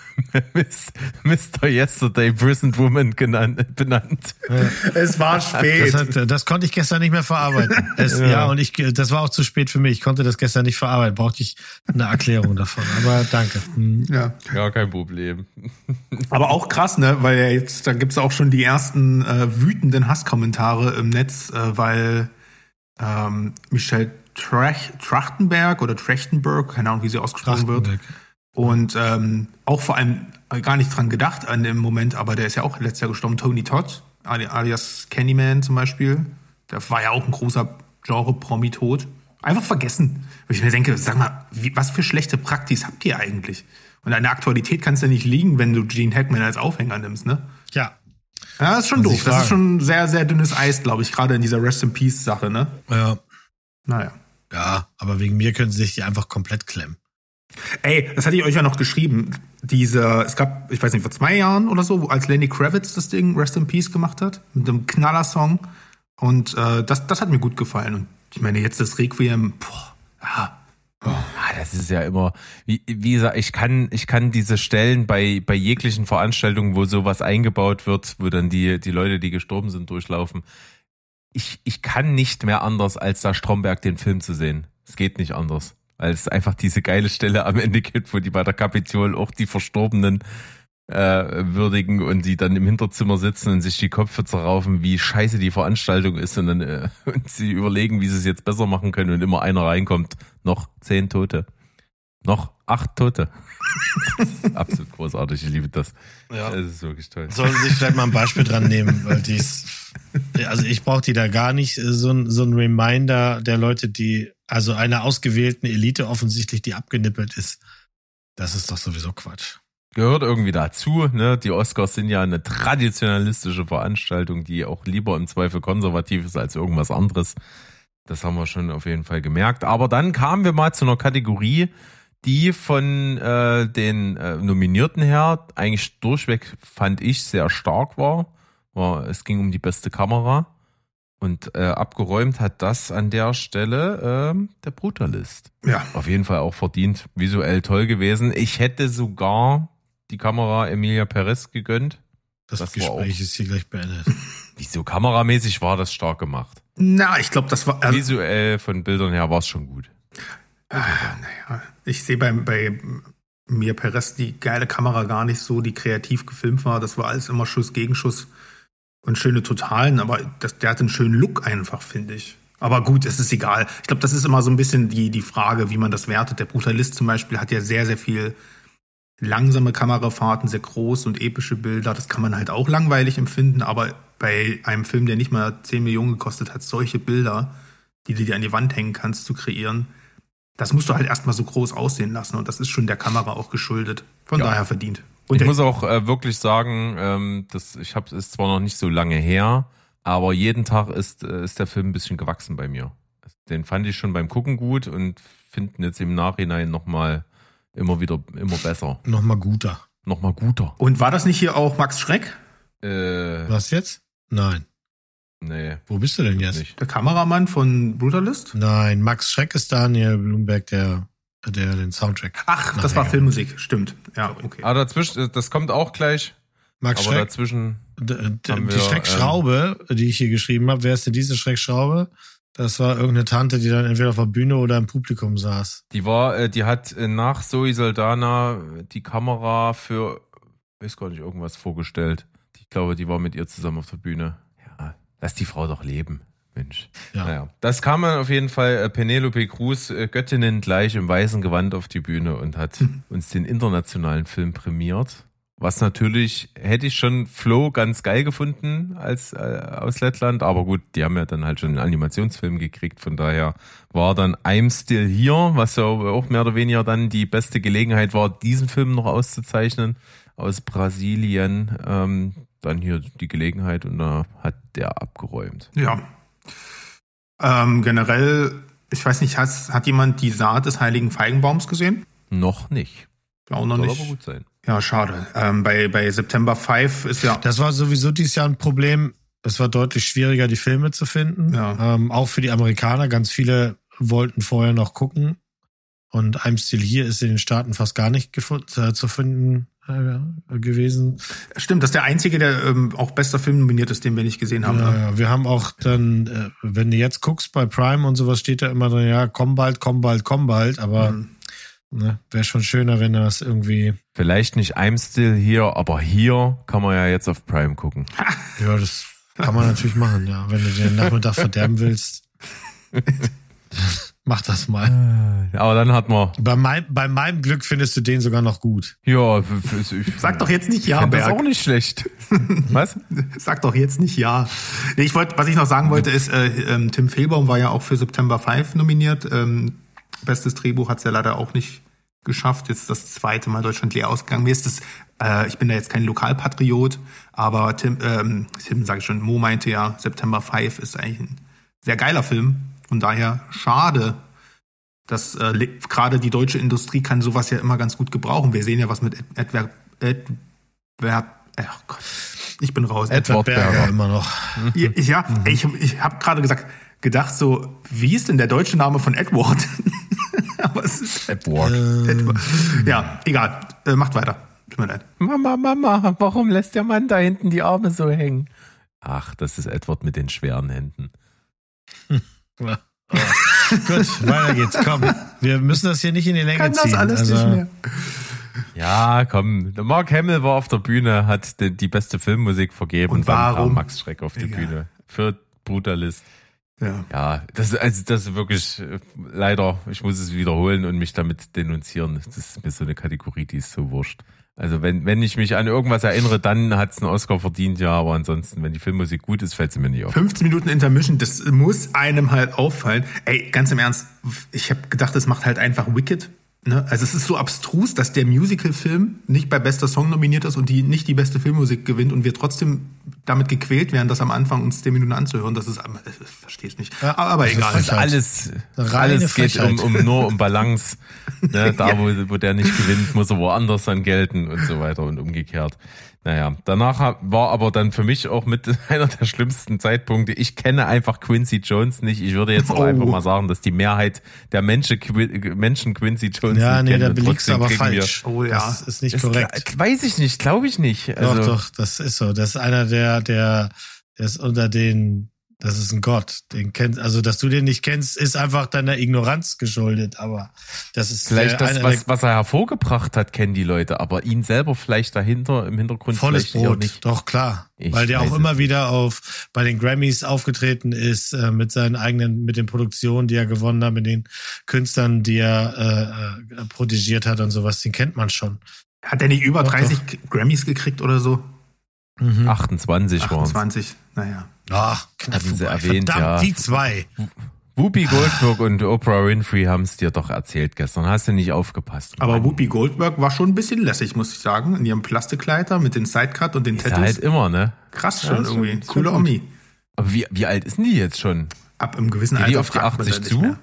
[SPEAKER 2] Mr. Yesterday Prisoned Woman benannt.
[SPEAKER 1] Es war spät.
[SPEAKER 3] Das konnte ich gestern nicht mehr verarbeiten. Das war auch zu spät für mich. Ich konnte das gestern nicht verarbeiten. Brauchte ich eine Erklärung davon. Aber danke.
[SPEAKER 2] Ja, kein Problem.
[SPEAKER 1] Aber auch krass, ne? Weil ja jetzt, da gibt's auch schon die ersten wütenden Hasskommentare im Netz, weil Michelle Trachtenberg oder Trachtenberg, keine Ahnung, wie sie ausgesprochen wird. Und auch vor allem gar nicht dran gedacht an dem Moment, aber der ist ja auch letztes Jahr gestorben, Tony Todd, alias Candyman zum Beispiel. Der war ja auch ein großer Genre-Promi-Tod. Einfach vergessen. Weil ich mir denke, sag mal, was für schlechte Praktis habt ihr eigentlich? Und an der Aktualität kann es ja nicht liegen, wenn du Gene Hackman als Aufhänger nimmst, ne?
[SPEAKER 3] Ja.
[SPEAKER 1] Ja, das ist schon doof. Das ist schon sehr, sehr dünnes Eis, glaube ich, gerade in dieser Rest-in-Peace-Sache, ne?
[SPEAKER 3] Ja.
[SPEAKER 1] Naja.
[SPEAKER 3] Ja, aber wegen mir können sie sich die einfach komplett klemmen.
[SPEAKER 1] Ey, das hatte ich euch ja noch geschrieben. Es gab, ich weiß nicht, vor 2 Jahren oder so, als Lenny Kravitz das Ding Rest in Peace gemacht hat, mit einem Knaller-Song. Und das hat mir gut gefallen. Und ich meine, jetzt das Requiem,
[SPEAKER 2] Das ist ja immer, wie gesagt, ich kann diese Stellen bei jeglichen Veranstaltungen, wo sowas eingebaut wird, wo dann die Leute, die gestorben sind, durchlaufen. Ich kann nicht mehr anders, als da Stromberg den Film zu sehen. Es geht nicht anders. Weil es einfach diese geile Stelle am Ende gibt, wo die bei der Kapitol auch die Verstorbenen würdigen und die dann im Hinterzimmer sitzen und sich die Köpfe zerraufen, wie scheiße die Veranstaltung ist und dann und sie überlegen, wie sie es jetzt besser machen können und immer einer reinkommt. Noch 10 Tote. Noch 8 Tote. Absolut großartig, ich liebe das.
[SPEAKER 3] Ja.
[SPEAKER 2] Das ist wirklich toll.
[SPEAKER 3] Sollen Sie sich vielleicht mal ein Beispiel dran nehmen, weil also ich brauche die da gar nicht, so ein Reminder der Leute, also einer ausgewählten Elite offensichtlich, die abgenippelt ist. Das ist doch sowieso Quatsch.
[SPEAKER 2] Gehört irgendwie dazu, ne? Die Oscars sind ja eine traditionalistische Veranstaltung, die auch lieber im Zweifel konservativ ist als irgendwas anderes. Das haben wir schon auf jeden Fall gemerkt. Aber dann kamen wir mal zu einer Kategorie, die von den Nominierten her eigentlich durchweg, fand ich, sehr stark war. Es ging um die beste Kamera. Und abgeräumt hat das an der Stelle der Brutalist.
[SPEAKER 1] Ja.
[SPEAKER 2] Auf jeden Fall auch verdient, visuell toll gewesen. Ich hätte sogar die Kamera Emilia Perez gegönnt.
[SPEAKER 3] Das Gespräch ist hier gleich beendet.
[SPEAKER 2] Wieso kameramäßig war das stark gemacht?
[SPEAKER 1] Na, ich glaube, das war...
[SPEAKER 2] Visuell von Bildern her war es schon gut.
[SPEAKER 1] Naja, ich sehe bei Mir Perez die geile Kamera gar nicht so, die kreativ gefilmt war. Das war alles immer Schuss gegen Schuss und schöne Totalen, aber der hat einen schönen Look einfach, finde ich. Aber gut, es ist egal. Ich glaube, das ist immer so ein bisschen die Frage, wie man das wertet. Der Brutalist zum Beispiel hat ja sehr, sehr viel langsame Kamerafahrten, sehr groß und epische Bilder. Das kann man halt auch langweilig empfinden, aber bei einem Film, der nicht mal 10 Millionen gekostet hat, solche Bilder, die du dir an die Wand hängen kannst, zu kreieren, das musst du halt erstmal so groß aussehen lassen und das ist schon der Kamera auch geschuldet. Von daher verdient. Und
[SPEAKER 2] ich muss auch wirklich sagen, ich habe es zwar noch nicht so lange her, aber jeden Tag ist der Film ein bisschen gewachsen bei mir. Den fand ich schon beim Gucken gut und finde ihn jetzt im Nachhinein nochmal immer besser.
[SPEAKER 3] Nochmal guter.
[SPEAKER 1] Und war das nicht hier auch Max Schreck?
[SPEAKER 3] Was jetzt? Nein.
[SPEAKER 2] Nee.
[SPEAKER 3] Wo bist du denn jetzt?
[SPEAKER 2] Nicht.
[SPEAKER 1] Der Kameramann von Brutalist?
[SPEAKER 3] Nein, Max Schreck ist Daniel Blumberg, der den Soundtrack.
[SPEAKER 1] Ach, das war Filmmusik, stimmt. Ja, okay.
[SPEAKER 2] Aber dazwischen, das kommt auch gleich.
[SPEAKER 3] Max
[SPEAKER 2] aber
[SPEAKER 3] Schreck.
[SPEAKER 2] dazwischen.
[SPEAKER 3] Die Schreckschraube, die ich hier geschrieben habe, wer ist denn diese Schreckschraube? Das war irgendeine Tante, die dann entweder auf der Bühne oder im Publikum saß.
[SPEAKER 2] Die hat nach Zoe Saldana die Kamera für, weiß gar nicht, irgendwas vorgestellt. Ich glaube, die war mit ihr zusammen auf der Bühne. Ja, lass die Frau doch leben. Mensch.
[SPEAKER 3] Ja.
[SPEAKER 2] Naja, das kam dann auf jeden Fall Penelope Cruz, Göttinnen gleich im weißen Gewand auf die Bühne und hat uns den internationalen Film prämiert. Was natürlich, hätte ich schon Flo ganz geil gefunden als aus Lettland, aber gut, die haben ja dann halt schon einen Animationsfilm gekriegt, von daher war dann I'm Still Here, was ja auch mehr oder weniger dann die beste Gelegenheit war, diesen Film noch auszuzeichnen aus Brasilien. Dann hier die Gelegenheit und da hat der abgeräumt.
[SPEAKER 1] Ja. Generell, ich weiß nicht, hat jemand die Saat des heiligen Feigenbaums gesehen?
[SPEAKER 2] Noch nicht.
[SPEAKER 1] Auch noch
[SPEAKER 2] Soll
[SPEAKER 1] nicht.
[SPEAKER 2] aber gut sein.
[SPEAKER 1] Ja, schade. Bei September 5 ist ja...
[SPEAKER 3] Das war sowieso dieses Jahr ein Problem. Es war deutlich schwieriger, die Filme zu finden.
[SPEAKER 1] Ja.
[SPEAKER 3] Auch für die Amerikaner. Ganz viele wollten vorher noch gucken. Und I'm Still Here ist in den Staaten fast gar nicht zu finden gewesen.
[SPEAKER 1] Stimmt, das ist der einzige, der auch bester Film nominiert ist, den wir nicht gesehen haben.
[SPEAKER 3] Ja, wir haben auch dann, wenn du jetzt guckst bei Prime und sowas, steht da immer drin, ja, komm bald. Aber wäre schon schöner, wenn das irgendwie...
[SPEAKER 2] Vielleicht nicht I'm Still Here, aber hier kann man ja jetzt auf Prime gucken.
[SPEAKER 3] Ja, das kann man natürlich machen, ja. Wenn du den Nachmittag verderben willst, mach das mal.
[SPEAKER 2] Aber dann hat man...
[SPEAKER 3] Bei meinem Glück findest du den sogar noch gut.
[SPEAKER 2] Ja,
[SPEAKER 1] Sag doch jetzt nicht ja,
[SPEAKER 2] das ist
[SPEAKER 1] Berg.
[SPEAKER 2] auch nicht schlecht. Was?
[SPEAKER 1] Sag doch jetzt nicht ja. Nee, was ich noch sagen wollte, ist, Tim Fehlbaum war ja auch für September 5 nominiert. Bestes Drehbuch hat es ja leider auch nicht geschafft. Jetzt das zweite Mal Deutschland leer ausgegangen. Mir ist das, ich bin da jetzt kein Lokalpatriot, aber Mo meinte ja, September 5 ist eigentlich ein sehr geiler Film. Von daher schade, dass gerade die deutsche Industrie kann sowas ja immer ganz gut gebrauchen. Wir sehen ja, was mit Edward Gott, ich bin raus.
[SPEAKER 3] Edward Berger immer noch.
[SPEAKER 1] Ich habe gerade gedacht so, wie ist denn der deutsche Name von Edward? Aber es ist
[SPEAKER 2] Edward.
[SPEAKER 1] Ja, egal. Macht weiter. Tut mir leid.
[SPEAKER 2] Mama, warum lässt der Mann da hinten die Arme so hängen? Ach, das ist Edward mit den schweren Händen.
[SPEAKER 3] Ja. Gut, weiter geht's. Komm, wir müssen das hier nicht in die Länge ziehen.
[SPEAKER 1] Kann das alles nicht mehr.
[SPEAKER 2] Ja, komm. Der Mark Hamill war auf der Bühne, hat die beste Filmmusik vergeben.
[SPEAKER 1] Und warum?
[SPEAKER 2] Dann kam Max Schreck auf die Bühne. Für Brutalist. Ja, das ist wirklich leider, ich muss es wiederholen und mich damit denunzieren. Das ist mir so eine Kategorie, die ist so wurscht. Also wenn ich mich an irgendwas erinnere, dann hat es einen Oscar verdient, ja, aber ansonsten, wenn die Filmmusik gut ist, fällt sie mir nicht auf.
[SPEAKER 1] 15 Minuten Intermission, das muss einem halt auffallen. Ey, ganz im Ernst, ich habe gedacht, das macht halt einfach Wicked. Ne? Also es ist so abstrus, dass der Musical-Film nicht bei bester Song nominiert ist und nicht die beste Filmmusik gewinnt und wir trotzdem damit gequält werden, das am Anfang uns 10 Minuten anzuhören. Das ist, ich verstehe es nicht.
[SPEAKER 3] Ja,
[SPEAKER 1] aber egal.
[SPEAKER 2] Alles geht nur um Balance. Ne? Da, wo der nicht gewinnt, muss er woanders dann gelten und so weiter und umgekehrt. Naja, danach war aber dann für mich auch mit einer der schlimmsten Zeitpunkte. Ich kenne einfach Quincy Jones nicht. Ich würde jetzt auch einfach mal sagen, dass die Mehrheit der Menschen Quincy Jones nicht
[SPEAKER 3] da
[SPEAKER 2] kennen.
[SPEAKER 3] belegst du aber falsch.
[SPEAKER 1] Oh ja.
[SPEAKER 3] Das ist nicht korrekt.
[SPEAKER 2] Weiß ich nicht, glaube ich nicht. Also,
[SPEAKER 3] doch, das ist so. Das ist einer der Der ist das ist ein Gott. Also, dass du den nicht kennst, ist einfach deiner Ignoranz geschuldet, aber das ist
[SPEAKER 2] vielleicht was er hervorgebracht hat, kennen die Leute, aber ihn selber vielleicht dahinter im Hintergrund
[SPEAKER 3] volles
[SPEAKER 2] vielleicht
[SPEAKER 3] Brot,
[SPEAKER 2] nicht.
[SPEAKER 3] doch klar. Weil der auch immer wieder bei den Grammys aufgetreten ist, mit den Produktionen, die er gewonnen hat, mit den Künstlern, die er protegiert hat und sowas, den kennt man schon.
[SPEAKER 1] Hat er nicht über 30 Grammys gekriegt oder so?
[SPEAKER 2] 28 waren
[SPEAKER 1] 28, naja.
[SPEAKER 3] Ach, knapp
[SPEAKER 2] sie erwähnt,
[SPEAKER 3] verdammt,
[SPEAKER 2] ja.
[SPEAKER 3] die zwei.
[SPEAKER 2] Whoopi Goldberg und Oprah Winfrey haben es dir doch erzählt gestern. Hast du nicht aufgepasst?
[SPEAKER 1] Aber Whoopi Goldberg war schon ein bisschen lässig, muss ich sagen. In ihrem Plastikkleider mit den Sidecut und den
[SPEAKER 2] ist
[SPEAKER 1] Tattoos.
[SPEAKER 2] halt immer, ne?
[SPEAKER 1] Krass schon irgendwie.
[SPEAKER 3] schon
[SPEAKER 1] Coole
[SPEAKER 3] gut.
[SPEAKER 1] Omi.
[SPEAKER 2] Aber wie alt ist denn die jetzt schon?
[SPEAKER 1] Ab einem gewissen
[SPEAKER 2] Geht
[SPEAKER 1] Alter
[SPEAKER 2] die auf die
[SPEAKER 1] fragt man
[SPEAKER 2] 80
[SPEAKER 1] sie nicht
[SPEAKER 2] zu?
[SPEAKER 1] mehr.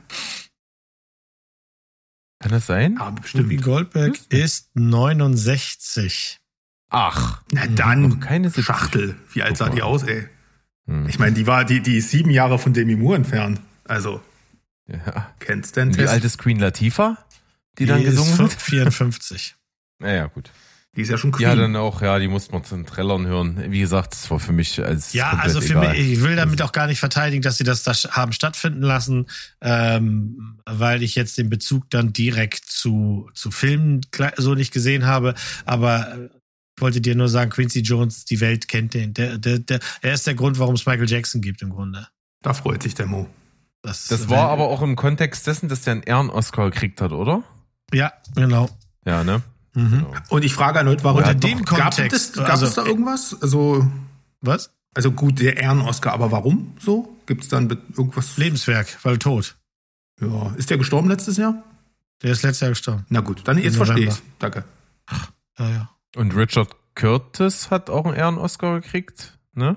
[SPEAKER 2] Kann das sein?
[SPEAKER 1] Aber
[SPEAKER 3] Whoopi
[SPEAKER 1] bestimmt.
[SPEAKER 3] Goldberg ist 69.
[SPEAKER 2] Ach,
[SPEAKER 1] Na dann,
[SPEAKER 2] noch keine 70.
[SPEAKER 1] Schachtel. Wie alt sah
[SPEAKER 2] Guck
[SPEAKER 1] die
[SPEAKER 2] mal.
[SPEAKER 1] aus, ey? Ich meine, die ist 7 Jahre von Demi Moore entfernt. Also,
[SPEAKER 2] Ja.
[SPEAKER 1] kennst du den
[SPEAKER 2] Und wie
[SPEAKER 1] Test?
[SPEAKER 2] alt ist Queen Latifah, die dann
[SPEAKER 3] Die
[SPEAKER 2] gesungen
[SPEAKER 3] ist
[SPEAKER 2] hat?
[SPEAKER 3] 54.
[SPEAKER 2] Naja, gut.
[SPEAKER 1] Die ist ja schon
[SPEAKER 2] Die hat
[SPEAKER 1] Queen.
[SPEAKER 2] dann auch, die musste man zum Trällern hören. Wie gesagt, das war für mich als
[SPEAKER 3] Ja,
[SPEAKER 2] komplett
[SPEAKER 3] also für
[SPEAKER 2] egal.
[SPEAKER 3] mich, ich will damit auch gar nicht verteidigen, dass sie das da haben stattfinden lassen, weil ich jetzt den Bezug dann direkt zu Filmen so nicht gesehen habe. Aber ich wollte dir nur sagen, Quincy Jones, die Welt kennt den. Er ist der Grund, warum es Michael Jackson gibt im Grunde.
[SPEAKER 1] Da freut sich der Mo.
[SPEAKER 2] Das war aber auch im Kontext dessen, dass der einen Ehren-Oscar gekriegt hat, oder?
[SPEAKER 3] Ja, genau.
[SPEAKER 2] Ja, ne?
[SPEAKER 3] Mhm.
[SPEAKER 2] Genau.
[SPEAKER 1] Und ich frage erneut, warum
[SPEAKER 3] Unter dem Kontext,
[SPEAKER 1] gab
[SPEAKER 3] also-
[SPEAKER 1] es da irgendwas?
[SPEAKER 3] Was?
[SPEAKER 1] Also gut, der Ehren-Oscar, aber warum so? Gibt es dann irgendwas?
[SPEAKER 3] Lebenswerk, weil tot.
[SPEAKER 1] Ja. Ist der gestorben letztes Jahr?
[SPEAKER 3] Der ist letztes Jahr gestorben.
[SPEAKER 1] Na gut, dann jetzt
[SPEAKER 3] Im
[SPEAKER 1] verstehe
[SPEAKER 3] November.
[SPEAKER 1] ich. Danke.
[SPEAKER 3] Ja.
[SPEAKER 2] Und Richard Curtis hat auch einen Ehren-Oscar gekriegt, ne?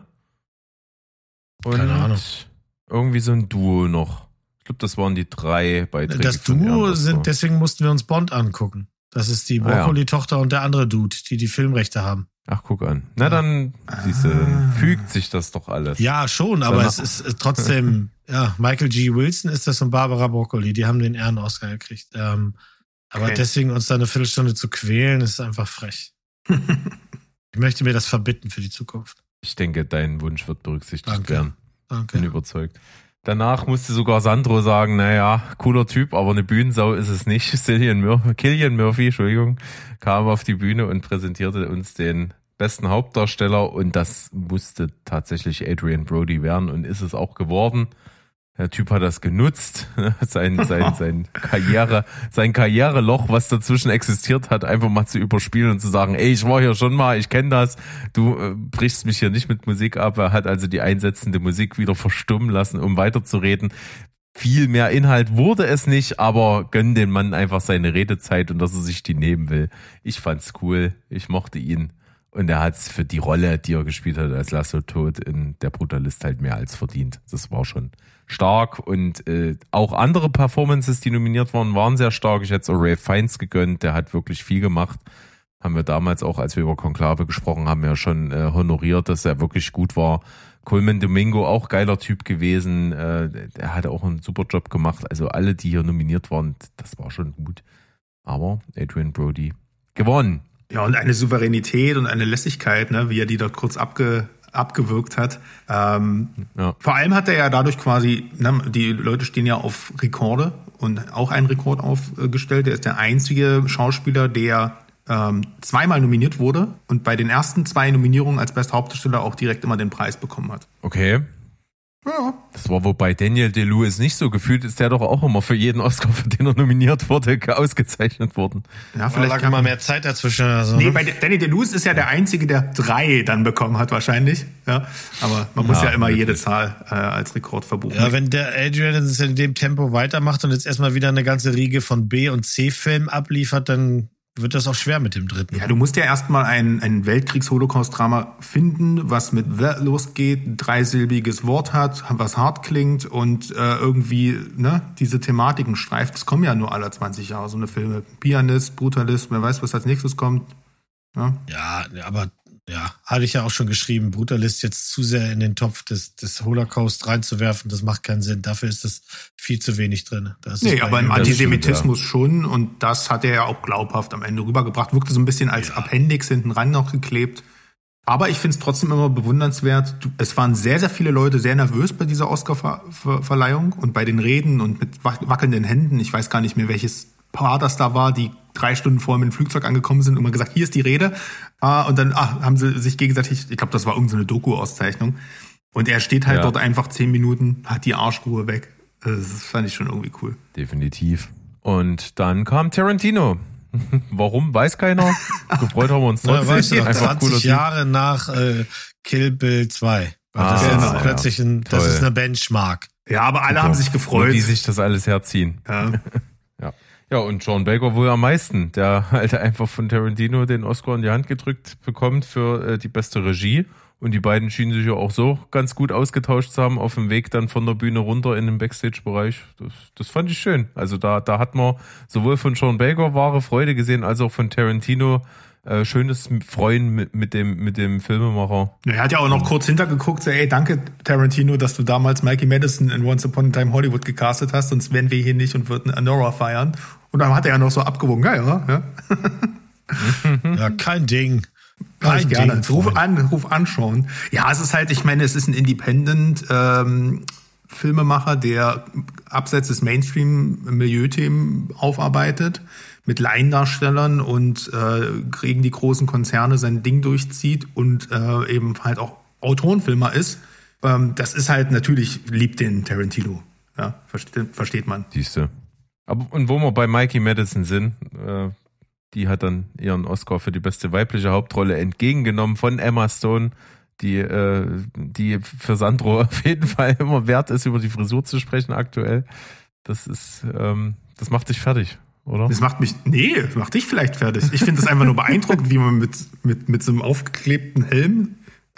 [SPEAKER 2] Und
[SPEAKER 3] Keine Ahnung.
[SPEAKER 2] irgendwie so ein Duo noch. Ich glaube, das waren die 3 Beiträge.
[SPEAKER 3] Das
[SPEAKER 2] für den
[SPEAKER 3] Duo
[SPEAKER 2] Ehren-Oscar.
[SPEAKER 3] deswegen mussten wir uns Bond angucken. Das ist die Broccoli-Tochter und der andere Dude, die Filmrechte haben.
[SPEAKER 2] Ach, guck an. Na dann, siehst du, dann fügt sich das doch alles.
[SPEAKER 3] Ja, schon, aber
[SPEAKER 2] Danach-
[SPEAKER 3] es ist trotzdem, ja, Michael G. Wilson ist das und Barbara Broccoli, die haben den Ehren-Oscar gekriegt. Aber
[SPEAKER 1] Okay.
[SPEAKER 3] deswegen uns da eine Viertelstunde zu quälen, ist einfach frech. Ich möchte mir das verbitten für die Zukunft.
[SPEAKER 2] Ich denke, dein Wunsch wird berücksichtigt
[SPEAKER 3] Danke.
[SPEAKER 2] werden. Bin
[SPEAKER 3] Danke.
[SPEAKER 2] überzeugt. Danach musste sogar Sandro sagen, naja, cooler Typ, aber eine Bühnensau ist es nicht. Cillian Murphy, Entschuldigung, kam auf die Bühne und präsentierte uns den besten Hauptdarsteller und das musste tatsächlich Adrian Brody werden und ist es auch geworden. Der Typ hat das genutzt, sein Karriereloch, was dazwischen existiert hat, einfach mal zu überspielen und zu sagen, ey, ich war hier schon mal, ich kenne das, du brichst mich hier nicht mit Musik ab. Er hat also die einsetzende Musik wieder verstummen lassen, um weiterzureden. Viel mehr Inhalt wurde es nicht, aber gönn dem Mann einfach seine Redezeit und dass er sich die nehmen will. Ich fand's cool, ich mochte ihn. Und er hat's für die Rolle, die er gespielt hat als Lasso Tod in Der Brutalist halt mehr als verdient. Das war schon stark und auch andere Performances, die nominiert waren, waren sehr stark. Ich hätte es auch Ralph Fiennes gegönnt, der hat wirklich viel gemacht. Haben wir damals auch, als wir über Conclave gesprochen haben, ja schon honoriert, dass er wirklich gut war. Colman Domingo, auch geiler Typ gewesen. Der hat auch einen super Job gemacht. Also alle, die hier nominiert waren, das war schon gut. Aber Adrian Brody gewonnen.
[SPEAKER 1] Ja, und eine Souveränität und eine Lässigkeit, ne, wie er die dort kurz abgewürgt hat. Vor allem hat er ja dadurch quasi, ne, die Leute stehen ja auf Rekorde und auch einen Rekord aufgestellt. Er ist der einzige Schauspieler, der zweimal nominiert wurde und bei den ersten 2 Nominierungen als bester Hauptdarsteller auch direkt immer den Preis bekommen hat.
[SPEAKER 2] Okay.
[SPEAKER 1] Ja.
[SPEAKER 2] Das war wobei Daniel Day-Lewis nicht so gefühlt, ist der doch auch immer für jeden Oscar, für den er nominiert wurde, ausgezeichnet worden.
[SPEAKER 1] Ja,
[SPEAKER 3] Vielleicht lag immer mehr Zeit dazwischen oder so.
[SPEAKER 1] Nee,
[SPEAKER 3] Ne?
[SPEAKER 1] bei Danny DeLuise ist ja der Einzige, der 3 dann bekommen hat wahrscheinlich. Ja, aber man muss ja immer
[SPEAKER 2] wirklich.
[SPEAKER 1] jede Zahl als Rekord verbuchen.
[SPEAKER 3] Ja, wenn der Adrian es in dem Tempo weitermacht und jetzt erstmal wieder eine ganze Riege von B- und C-Filmen abliefert, dann wird das auch schwer mit dem dritten.
[SPEAKER 1] Ja, du musst ja erstmal ein Weltkriegs-Holocaust-Drama finden, was mit The losgeht, ein 3-silbiges Wort hat, was hart klingt und irgendwie diese Thematiken streift. Es kommen ja nur alle 20 Jahre so eine Filme. Pianist, Brutalist, wer weiß, was als nächstes kommt. Ja,
[SPEAKER 3] Ja, aber ja, hatte ich ja auch schon geschrieben, Brutalist jetzt zu sehr in den Topf des Holocaust reinzuwerfen, das macht keinen Sinn. Dafür ist das viel zu wenig drin.
[SPEAKER 1] nee, aber im
[SPEAKER 2] das
[SPEAKER 1] Antisemitismus schon und das hat er ja auch glaubhaft am Ende rübergebracht. Wirkte so ein bisschen als Appendix hinten ran noch geklebt. Aber ich finde es trotzdem immer bewundernswert. Es waren sehr, sehr viele Leute sehr nervös bei dieser Oscar-Verleihung und bei den Reden und mit wackelnden Händen. Ich weiß gar nicht mehr, welches Paar das da war, die 3 Stunden vorher mit dem Flugzeug angekommen sind und mal gesagt, hier ist die Rede. Und dann haben sie sich gegenseitig, ich glaube, das war irgendeine Doku-Auszeichnung. Und er steht halt dort einfach 10 Minuten, hat die Arschruhe weg. Das fand ich schon irgendwie cool.
[SPEAKER 2] Definitiv. Und dann kam Tarantino. Warum, weiß keiner. Gefreut haben wir uns trotzdem.
[SPEAKER 3] Weißt du, 20 Jahre nach Kill Bill 2. Das ist plötzlich das ist eine Benchmark.
[SPEAKER 1] Ja, aber alle haben sich gefreut.
[SPEAKER 2] Die sich das alles herziehen. Ja, und Sean Baker wohl am meisten, der halt einfach von Tarantino den Oscar in die Hand gedrückt bekommt für die beste Regie. Und die beiden schienen sich ja auch so ganz gut ausgetauscht zu haben auf dem Weg dann von der Bühne runter in den Backstage-Bereich. Das fand ich schön. Also da hat man sowohl von Sean Baker wahre Freude gesehen, als auch von Tarantino schönes Freuen mit dem Filmemacher.
[SPEAKER 1] Er hat ja auch noch kurz hintergeguckt, so, ey, danke Tarantino, dass du damals Mikey Madison in Once Upon a Time Hollywood gecastet hast, sonst wären wir hier nicht und würden Anora feiern. Und dann hat er ja noch so abgewogen, ja.
[SPEAKER 3] Ja, kein Ding.
[SPEAKER 1] Kein gerne. Ruf an, Sean. Ja, es ist halt, ich meine, es ist ein Independent Filmemacher, der abseits des Mainstream-Milieu-Themen aufarbeitet, mit Laiendarstellern und gegen die großen Konzerne sein Ding durchzieht und eben halt auch Autorenfilmer ist. Das ist halt natürlich, liebt den Tarantino. Ja, versteht man.
[SPEAKER 2] Siehste. Aber und wo wir bei Mikey Madison sind, die hat dann ihren Oscar für die beste weibliche Hauptrolle entgegengenommen von Emma Stone, die für Sandro auf jeden Fall immer wert ist, über die Frisur zu sprechen aktuell. Das macht dich fertig, oder?
[SPEAKER 1] Das macht dich vielleicht fertig. Ich finde es einfach nur beeindruckend, wie man mit so einem aufgeklebten Helm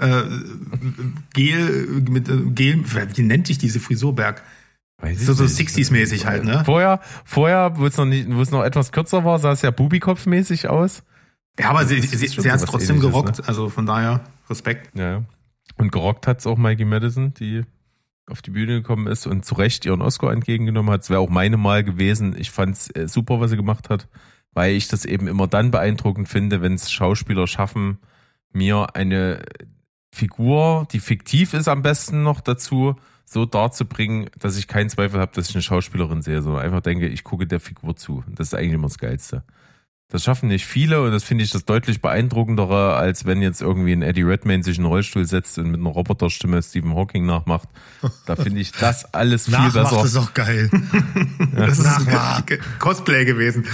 [SPEAKER 1] Gel, wie nennt sich diese Frisurberg? So 60s-mäßig halt, ne?
[SPEAKER 2] Vorher, wo es noch etwas kürzer war, sah es ja Bubikopf-mäßig aus.
[SPEAKER 1] Ja, aber sie hat es trotzdem gerockt, ne? Also von daher Respekt.
[SPEAKER 2] Ja. Und gerockt hat es auch Mikey Madison, die auf die Bühne gekommen ist und zu Recht ihren Oscar entgegengenommen hat. Es wäre auch meine Wahl gewesen. Ich fand es super, was sie gemacht hat, weil ich das eben immer dann beeindruckend finde, wenn es Schauspieler schaffen, mir eine Figur, die fiktiv ist am besten noch dazu, so darzubringen, dass ich keinen Zweifel habe, dass ich eine Schauspielerin sehe, sondern einfach denke, ich gucke der Figur zu. Das ist eigentlich immer das Geilste. Das schaffen nicht viele und das finde ich das deutlich beeindruckendere, als wenn jetzt irgendwie ein Eddie Redmayne sich in einen Rollstuhl setzt und mit einer Roboterstimme Stephen Hawking nachmacht. Da finde ich das alles viel besser.
[SPEAKER 3] Das ist auch geil.
[SPEAKER 1] Das ist Cosplay gewesen.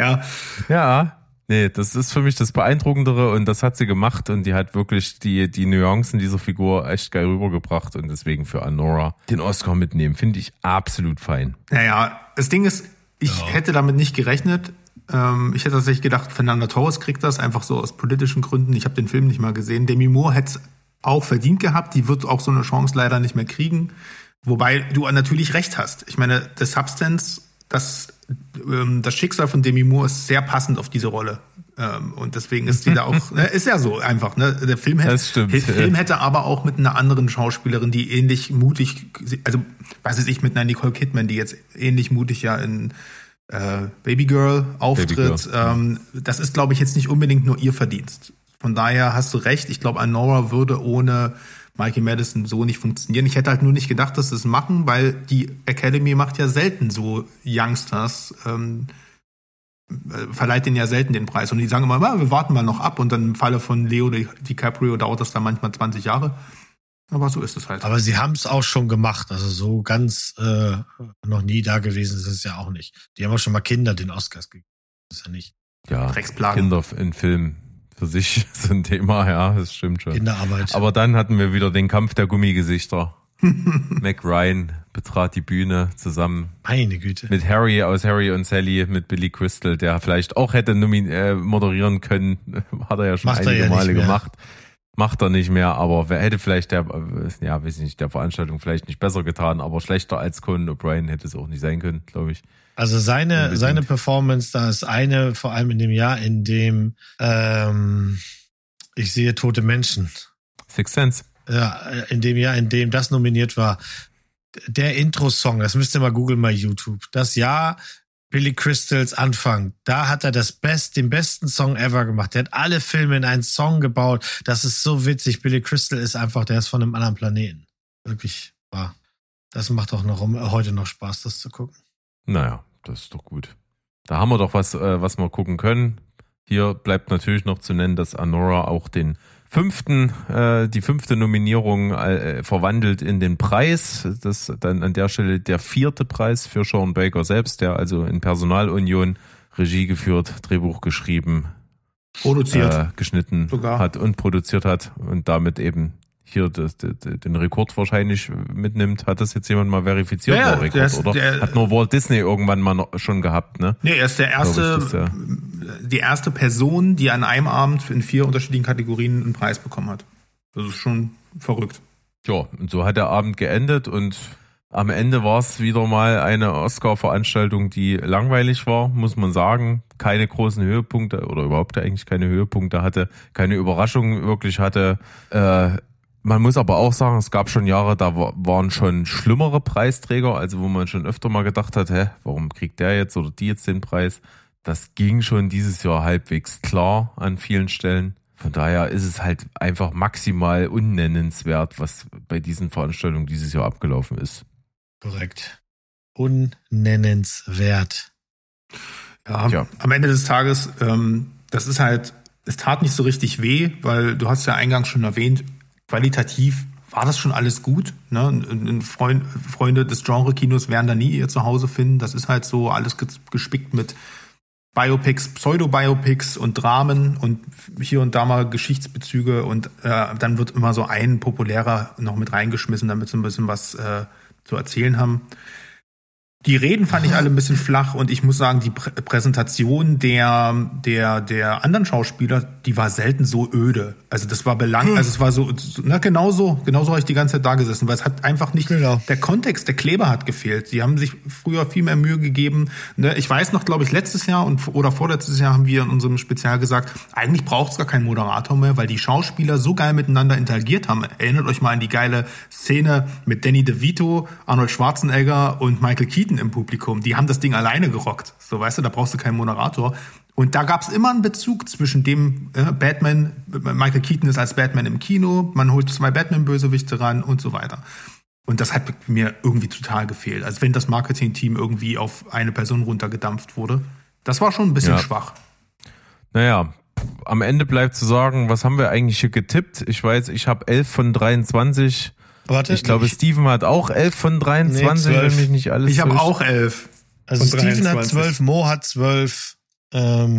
[SPEAKER 2] Ja. Nee, das ist für mich das Beeindruckendere und das hat sie gemacht und die hat wirklich die Nuancen dieser Figur echt geil rübergebracht und deswegen für Anora den Oscar mitnehmen, finde ich absolut fein.
[SPEAKER 1] Naja, das Ding ist, ich hätte damit nicht gerechnet. Ich hätte tatsächlich gedacht, Fernanda Torres kriegt das einfach so aus politischen Gründen. Ich habe den Film nicht mal gesehen. Demi Moore hätte es auch verdient gehabt. Die wird auch so eine Chance leider nicht mehr kriegen. Wobei du natürlich recht hast. Ich meine, The Substance, das Schicksal von Demi Moore ist sehr passend auf diese Rolle. Und deswegen ist die da auch, ist ja so einfach, ne? Der Film hätte aber auch mit einer anderen Schauspielerin, die ähnlich mutig, also, was weiß ich, mit einer Nicole Kidman, die jetzt ähnlich mutig ja in Baby Girl auftritt. Das ist, glaube ich, jetzt nicht unbedingt nur ihr Verdienst. Von daher hast du recht. Ich glaube, Anora würde ohne Mikey Madison so nicht funktionieren. Ich hätte halt nur nicht gedacht, dass sie es machen, weil die Academy macht ja selten so Youngsters, verleiht denen ja selten den Preis. Und die sagen immer, wir warten mal noch ab. Und dann im Falle von Leo DiCaprio dauert das dann manchmal 20 Jahre. Aber so ist es halt.
[SPEAKER 3] Aber sie haben es auch schon gemacht. Also so ganz noch nie da gewesen ist es ja auch nicht. Die haben auch schon mal Kinder den Oscars gegeben. Das ist ja nicht.
[SPEAKER 2] Ja, Kinder in Filmen für sich ist ein Thema, ja, das stimmt schon.
[SPEAKER 3] Kinderarbeit.
[SPEAKER 2] Aber dann hatten wir wieder den Kampf der Gummigesichter. Mac Ryan betrat die Bühne zusammen.
[SPEAKER 3] Meine Güte.
[SPEAKER 2] Mit Harry aus Harry und Sally, mit Billy Crystal, der vielleicht auch hätte moderieren können. Hat er ja schon einige Male gemacht. Macht er nicht mehr, aber wer hätte vielleicht der Veranstaltung vielleicht nicht besser getan, aber schlechter als Conan O'Brien hätte es auch nicht sein können, glaube ich.
[SPEAKER 3] Also seine Performance, da ist eine, vor allem in dem Jahr, in dem ich sehe tote Menschen.
[SPEAKER 2] Sixth Sense.
[SPEAKER 3] Ja, in dem Jahr, in dem das nominiert war. Der Intro-Song, das müsst ihr mal googeln bei YouTube. Das Jahr Billy Crystals Anfang. Da hat er den besten Song ever gemacht. Der hat alle Filme in einen Song gebaut. Das ist so witzig. Billy Crystal ist einfach, der ist von einem anderen Planeten. Wirklich wahr. Das macht auch heute noch Spaß, das zu gucken.
[SPEAKER 2] Naja, das ist doch gut. Da haben wir doch was wir gucken können. Hier bleibt natürlich noch zu nennen, dass Anora auch die fünfte Nominierung verwandelt in den Preis. Das dann an der Stelle der 4. Preis für Sean Baker selbst, der also in Personalunion Regie geführt, Drehbuch geschrieben, geschnitten
[SPEAKER 1] sogar
[SPEAKER 2] hat und produziert hat und damit eben hier den Rekord wahrscheinlich mitnimmt. Hat das jetzt jemand mal verifiziert?
[SPEAKER 1] Ja,
[SPEAKER 2] Rekord, oder? Hat nur Walt Disney irgendwann mal schon gehabt, ne?
[SPEAKER 1] Nee, er ist die erste Person, die an einem Abend in 4 unterschiedlichen Kategorien einen Preis bekommen hat. Das ist schon verrückt.
[SPEAKER 2] Ja, und so hat der Abend geendet und am Ende war es wieder mal eine Oscar-Veranstaltung, die langweilig war, muss man sagen. Keine großen Höhepunkte oder überhaupt eigentlich keine Höhepunkte hatte, keine Überraschungen wirklich hatte. Man muss aber auch sagen, es gab schon Jahre, da waren schon schlimmere Preisträger, also wo man schon öfter mal gedacht hat, warum kriegt der jetzt oder die jetzt den Preis? Das ging schon dieses Jahr halbwegs klar an vielen Stellen. Von daher ist es halt einfach maximal unnennenswert, was bei diesen Veranstaltungen dieses Jahr abgelaufen ist.
[SPEAKER 3] Korrekt. Unnennenswert.
[SPEAKER 1] Ja, am Ende des Tages, das ist halt, es tat nicht so richtig weh, weil du hast ja eingangs schon erwähnt, qualitativ war das schon alles gut. Ne? Freunde des Genre-Kinos werden da nie ihr Zuhause finden. Das ist halt so alles gespickt mit Biopics, Pseudo-Biopics und Dramen und hier und da mal Geschichtsbezüge und dann wird immer so ein populärer noch mit reingeschmissen, damit sie ein bisschen was zu erzählen haben. Die Reden fand ich alle ein bisschen flach und ich muss sagen, die Präsentation der anderen Schauspieler, die war selten so öde. Also das war also es war so, genauso habe ich die ganze Zeit da gesessen, weil es hat einfach nicht, der Kontext, der Kleber hat gefehlt. Sie haben sich früher viel mehr Mühe gegeben. Ne? Ich weiß noch, glaube ich, letztes Jahr oder vorletztes Jahr haben wir in unserem Spezial gesagt, eigentlich braucht es gar keinen Moderator mehr, weil die Schauspieler so geil miteinander interagiert haben. Erinnert euch mal an die geile Szene mit Danny DeVito, Arnold Schwarzenegger und Michael Keaton im Publikum. Die haben das Ding alleine gerockt. So, weißt du, da brauchst du keinen Moderator. Und da gab es immer einen Bezug zwischen dem Batman, Michael Keaton ist als Batman im Kino, man holt 2 Batman-Bösewichte ran und so weiter. Und das hat mir irgendwie total gefehlt. Also wenn das Marketing-Team irgendwie auf eine Person runtergedampft wurde. Das war schon ein bisschen schwach.
[SPEAKER 2] Naja, am Ende bleibt zu sagen, was haben wir eigentlich hier getippt? Ich weiß, ich habe 11 von 23.
[SPEAKER 3] Warte,
[SPEAKER 2] ich glaube, Steven hat auch 11 von 23,
[SPEAKER 3] nee,
[SPEAKER 2] wenn mich nicht alles
[SPEAKER 1] Ich habe auch 11.
[SPEAKER 3] Also Steven hat 12, Mo hat 12. Ich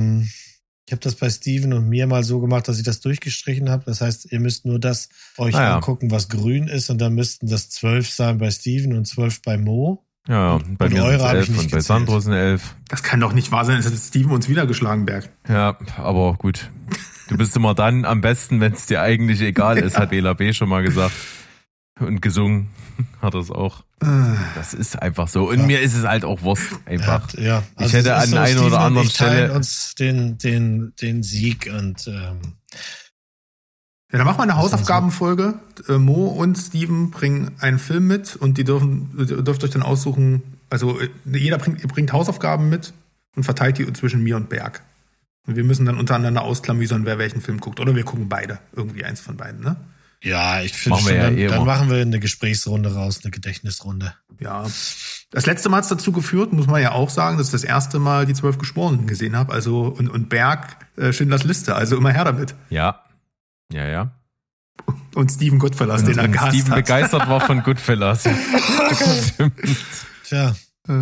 [SPEAKER 3] habe das bei Steven und mir mal so gemacht, dass ich das durchgestrichen habe. Das heißt, ihr müsst nur das euch angucken, was grün ist, und dann müssten das 12 sein bei Steven und 12 bei Mo.
[SPEAKER 2] Ja, bei mir sind es 11 und bei Sandro sind 11.
[SPEAKER 1] Das kann doch nicht wahr sein, es hat Steven uns wieder geschlagen, Berg.
[SPEAKER 2] Ja, aber gut. Du bist immer dann am besten, wenn es dir eigentlich egal ist, hat Bela B. schon mal gesagt. Und gesungen hat er es auch. Das ist einfach so. Und mir ist es halt auch Wurst einfach.
[SPEAKER 3] Ja, also
[SPEAKER 2] ich hätte an
[SPEAKER 3] so,
[SPEAKER 2] einer oder anderen Stelle
[SPEAKER 3] uns den Sieg und
[SPEAKER 1] ja, dann machen wir eine Hausaufgabenfolge. Mo und Steven bringen einen Film mit und ihr dürft euch dann aussuchen, also jeder bringt Hausaufgaben mit und verteilt die zwischen mir und Berg. Und wir müssen dann untereinander ausklamüsern, wer welchen Film guckt. Oder wir gucken beide. Irgendwie eins von beiden, ne?
[SPEAKER 3] Ja, ich finde schon, dann machen wir eine Gesprächsrunde raus, eine Gedächtnisrunde.
[SPEAKER 1] Ja, das letzte Mal hat es dazu geführt, muss man ja auch sagen, dass ich das erste Mal die 12 Geschworenen gesehen habe. Also und Berg Schindlers Liste, also immer her damit.
[SPEAKER 2] Ja.
[SPEAKER 1] Und Steven Goodfellas, den er gehasst
[SPEAKER 2] Steven
[SPEAKER 1] hat.
[SPEAKER 2] begeistert war von Goodfellas.
[SPEAKER 3] Tja.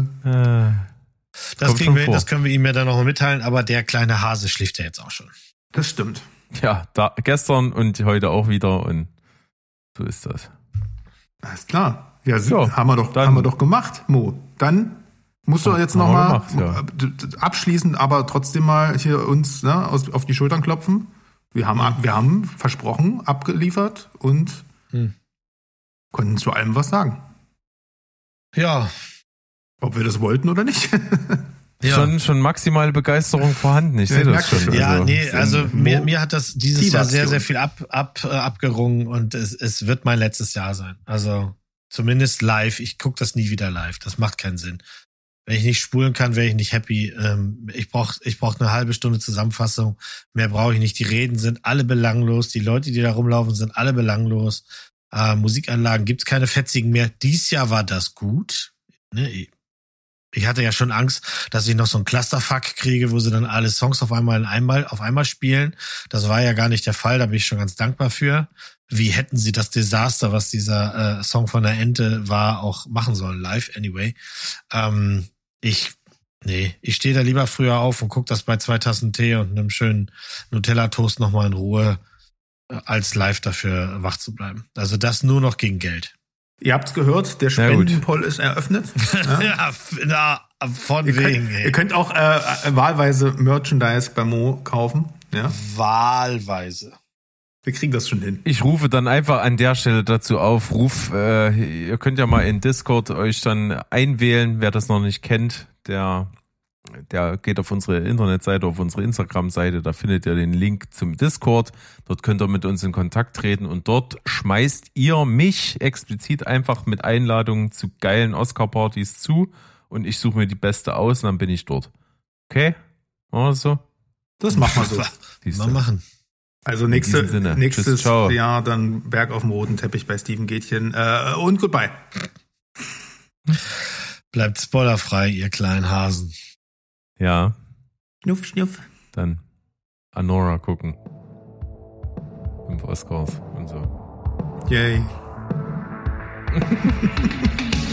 [SPEAKER 3] Das können wir ihm ja dann noch mal mitteilen, aber der kleine Hase schläft ja jetzt auch schon.
[SPEAKER 1] Das stimmt.
[SPEAKER 2] Ja, gestern und heute auch wieder und so ist das.
[SPEAKER 1] Alles klar. Ja, haben wir doch gemacht, Mo. Dann musst du jetzt nochmal abschließend, aber trotzdem mal hier uns auf die Schultern klopfen. Wir haben versprochen, abgeliefert und konnten zu allem was sagen.
[SPEAKER 3] Ja.
[SPEAKER 1] Ob wir das wollten oder nicht.
[SPEAKER 2] Ja. Schon maximale Begeisterung vorhanden. Ich sehe das schon.
[SPEAKER 3] Ja, also mir hat das dieses Jahr sehr, sehr viel abgerungen und es wird mein letztes Jahr sein. Also zumindest live. Ich gucke das nie wieder live. Das macht keinen Sinn. Wenn ich nicht spulen kann, wäre ich nicht happy. Ich brauch eine halbe Stunde Zusammenfassung. Mehr brauche ich nicht. Die Reden sind alle belanglos. Die Leute, die da rumlaufen, sind alle belanglos. Musikanlagen gibt's keine fetzigen mehr. Dies Jahr war das gut. Ne? Ich hatte ja schon Angst, dass ich noch so einen Clusterfuck kriege, wo sie dann alle Songs auf einmal spielen. Das war ja gar nicht der Fall. Da bin ich schon ganz dankbar für. Wie hätten sie das Desaster, was dieser Song von der Ente war, auch machen sollen live? Anyway. Ich stehe da lieber früher auf und gucke das bei 2 Tassen Tee und einem schönen Nutella-Toast nochmal in Ruhe, als live dafür wach zu bleiben. Also das nur noch gegen Geld.
[SPEAKER 1] Ihr habt's gehört, der Spendenpoll ist eröffnet.
[SPEAKER 3] Ja, von wegen.
[SPEAKER 1] Ihr könnt auch wahlweise Merchandise bei Mo kaufen. Ja?
[SPEAKER 3] Wahlweise.
[SPEAKER 1] Wir kriegen das schon hin.
[SPEAKER 2] Ich rufe dann einfach an der Stelle dazu auf, ihr könnt ja mal in Discord euch dann einwählen, wer das noch nicht kennt, der geht auf unsere Internetseite, auf unsere Instagram-Seite, da findet ihr den Link zum Discord, dort könnt ihr mit uns in Kontakt treten und dort schmeißt ihr mich explizit einfach mit Einladungen zu geilen Oscar-Partys zu und ich suche mir die beste aus und dann bin ich dort. Okay? Machen wir so?
[SPEAKER 1] Das machen wir so.
[SPEAKER 3] Mal machen.
[SPEAKER 1] Also nächstes Jahr dann Berg auf dem roten Teppich bei Steven Gätchen und goodbye.
[SPEAKER 3] Bleibt spoilerfrei, ihr kleinen Hasen.
[SPEAKER 2] Ja.
[SPEAKER 1] Schnuff, schnuff.
[SPEAKER 2] Dann Anora gucken. 5 Oscars und so.
[SPEAKER 1] Yay.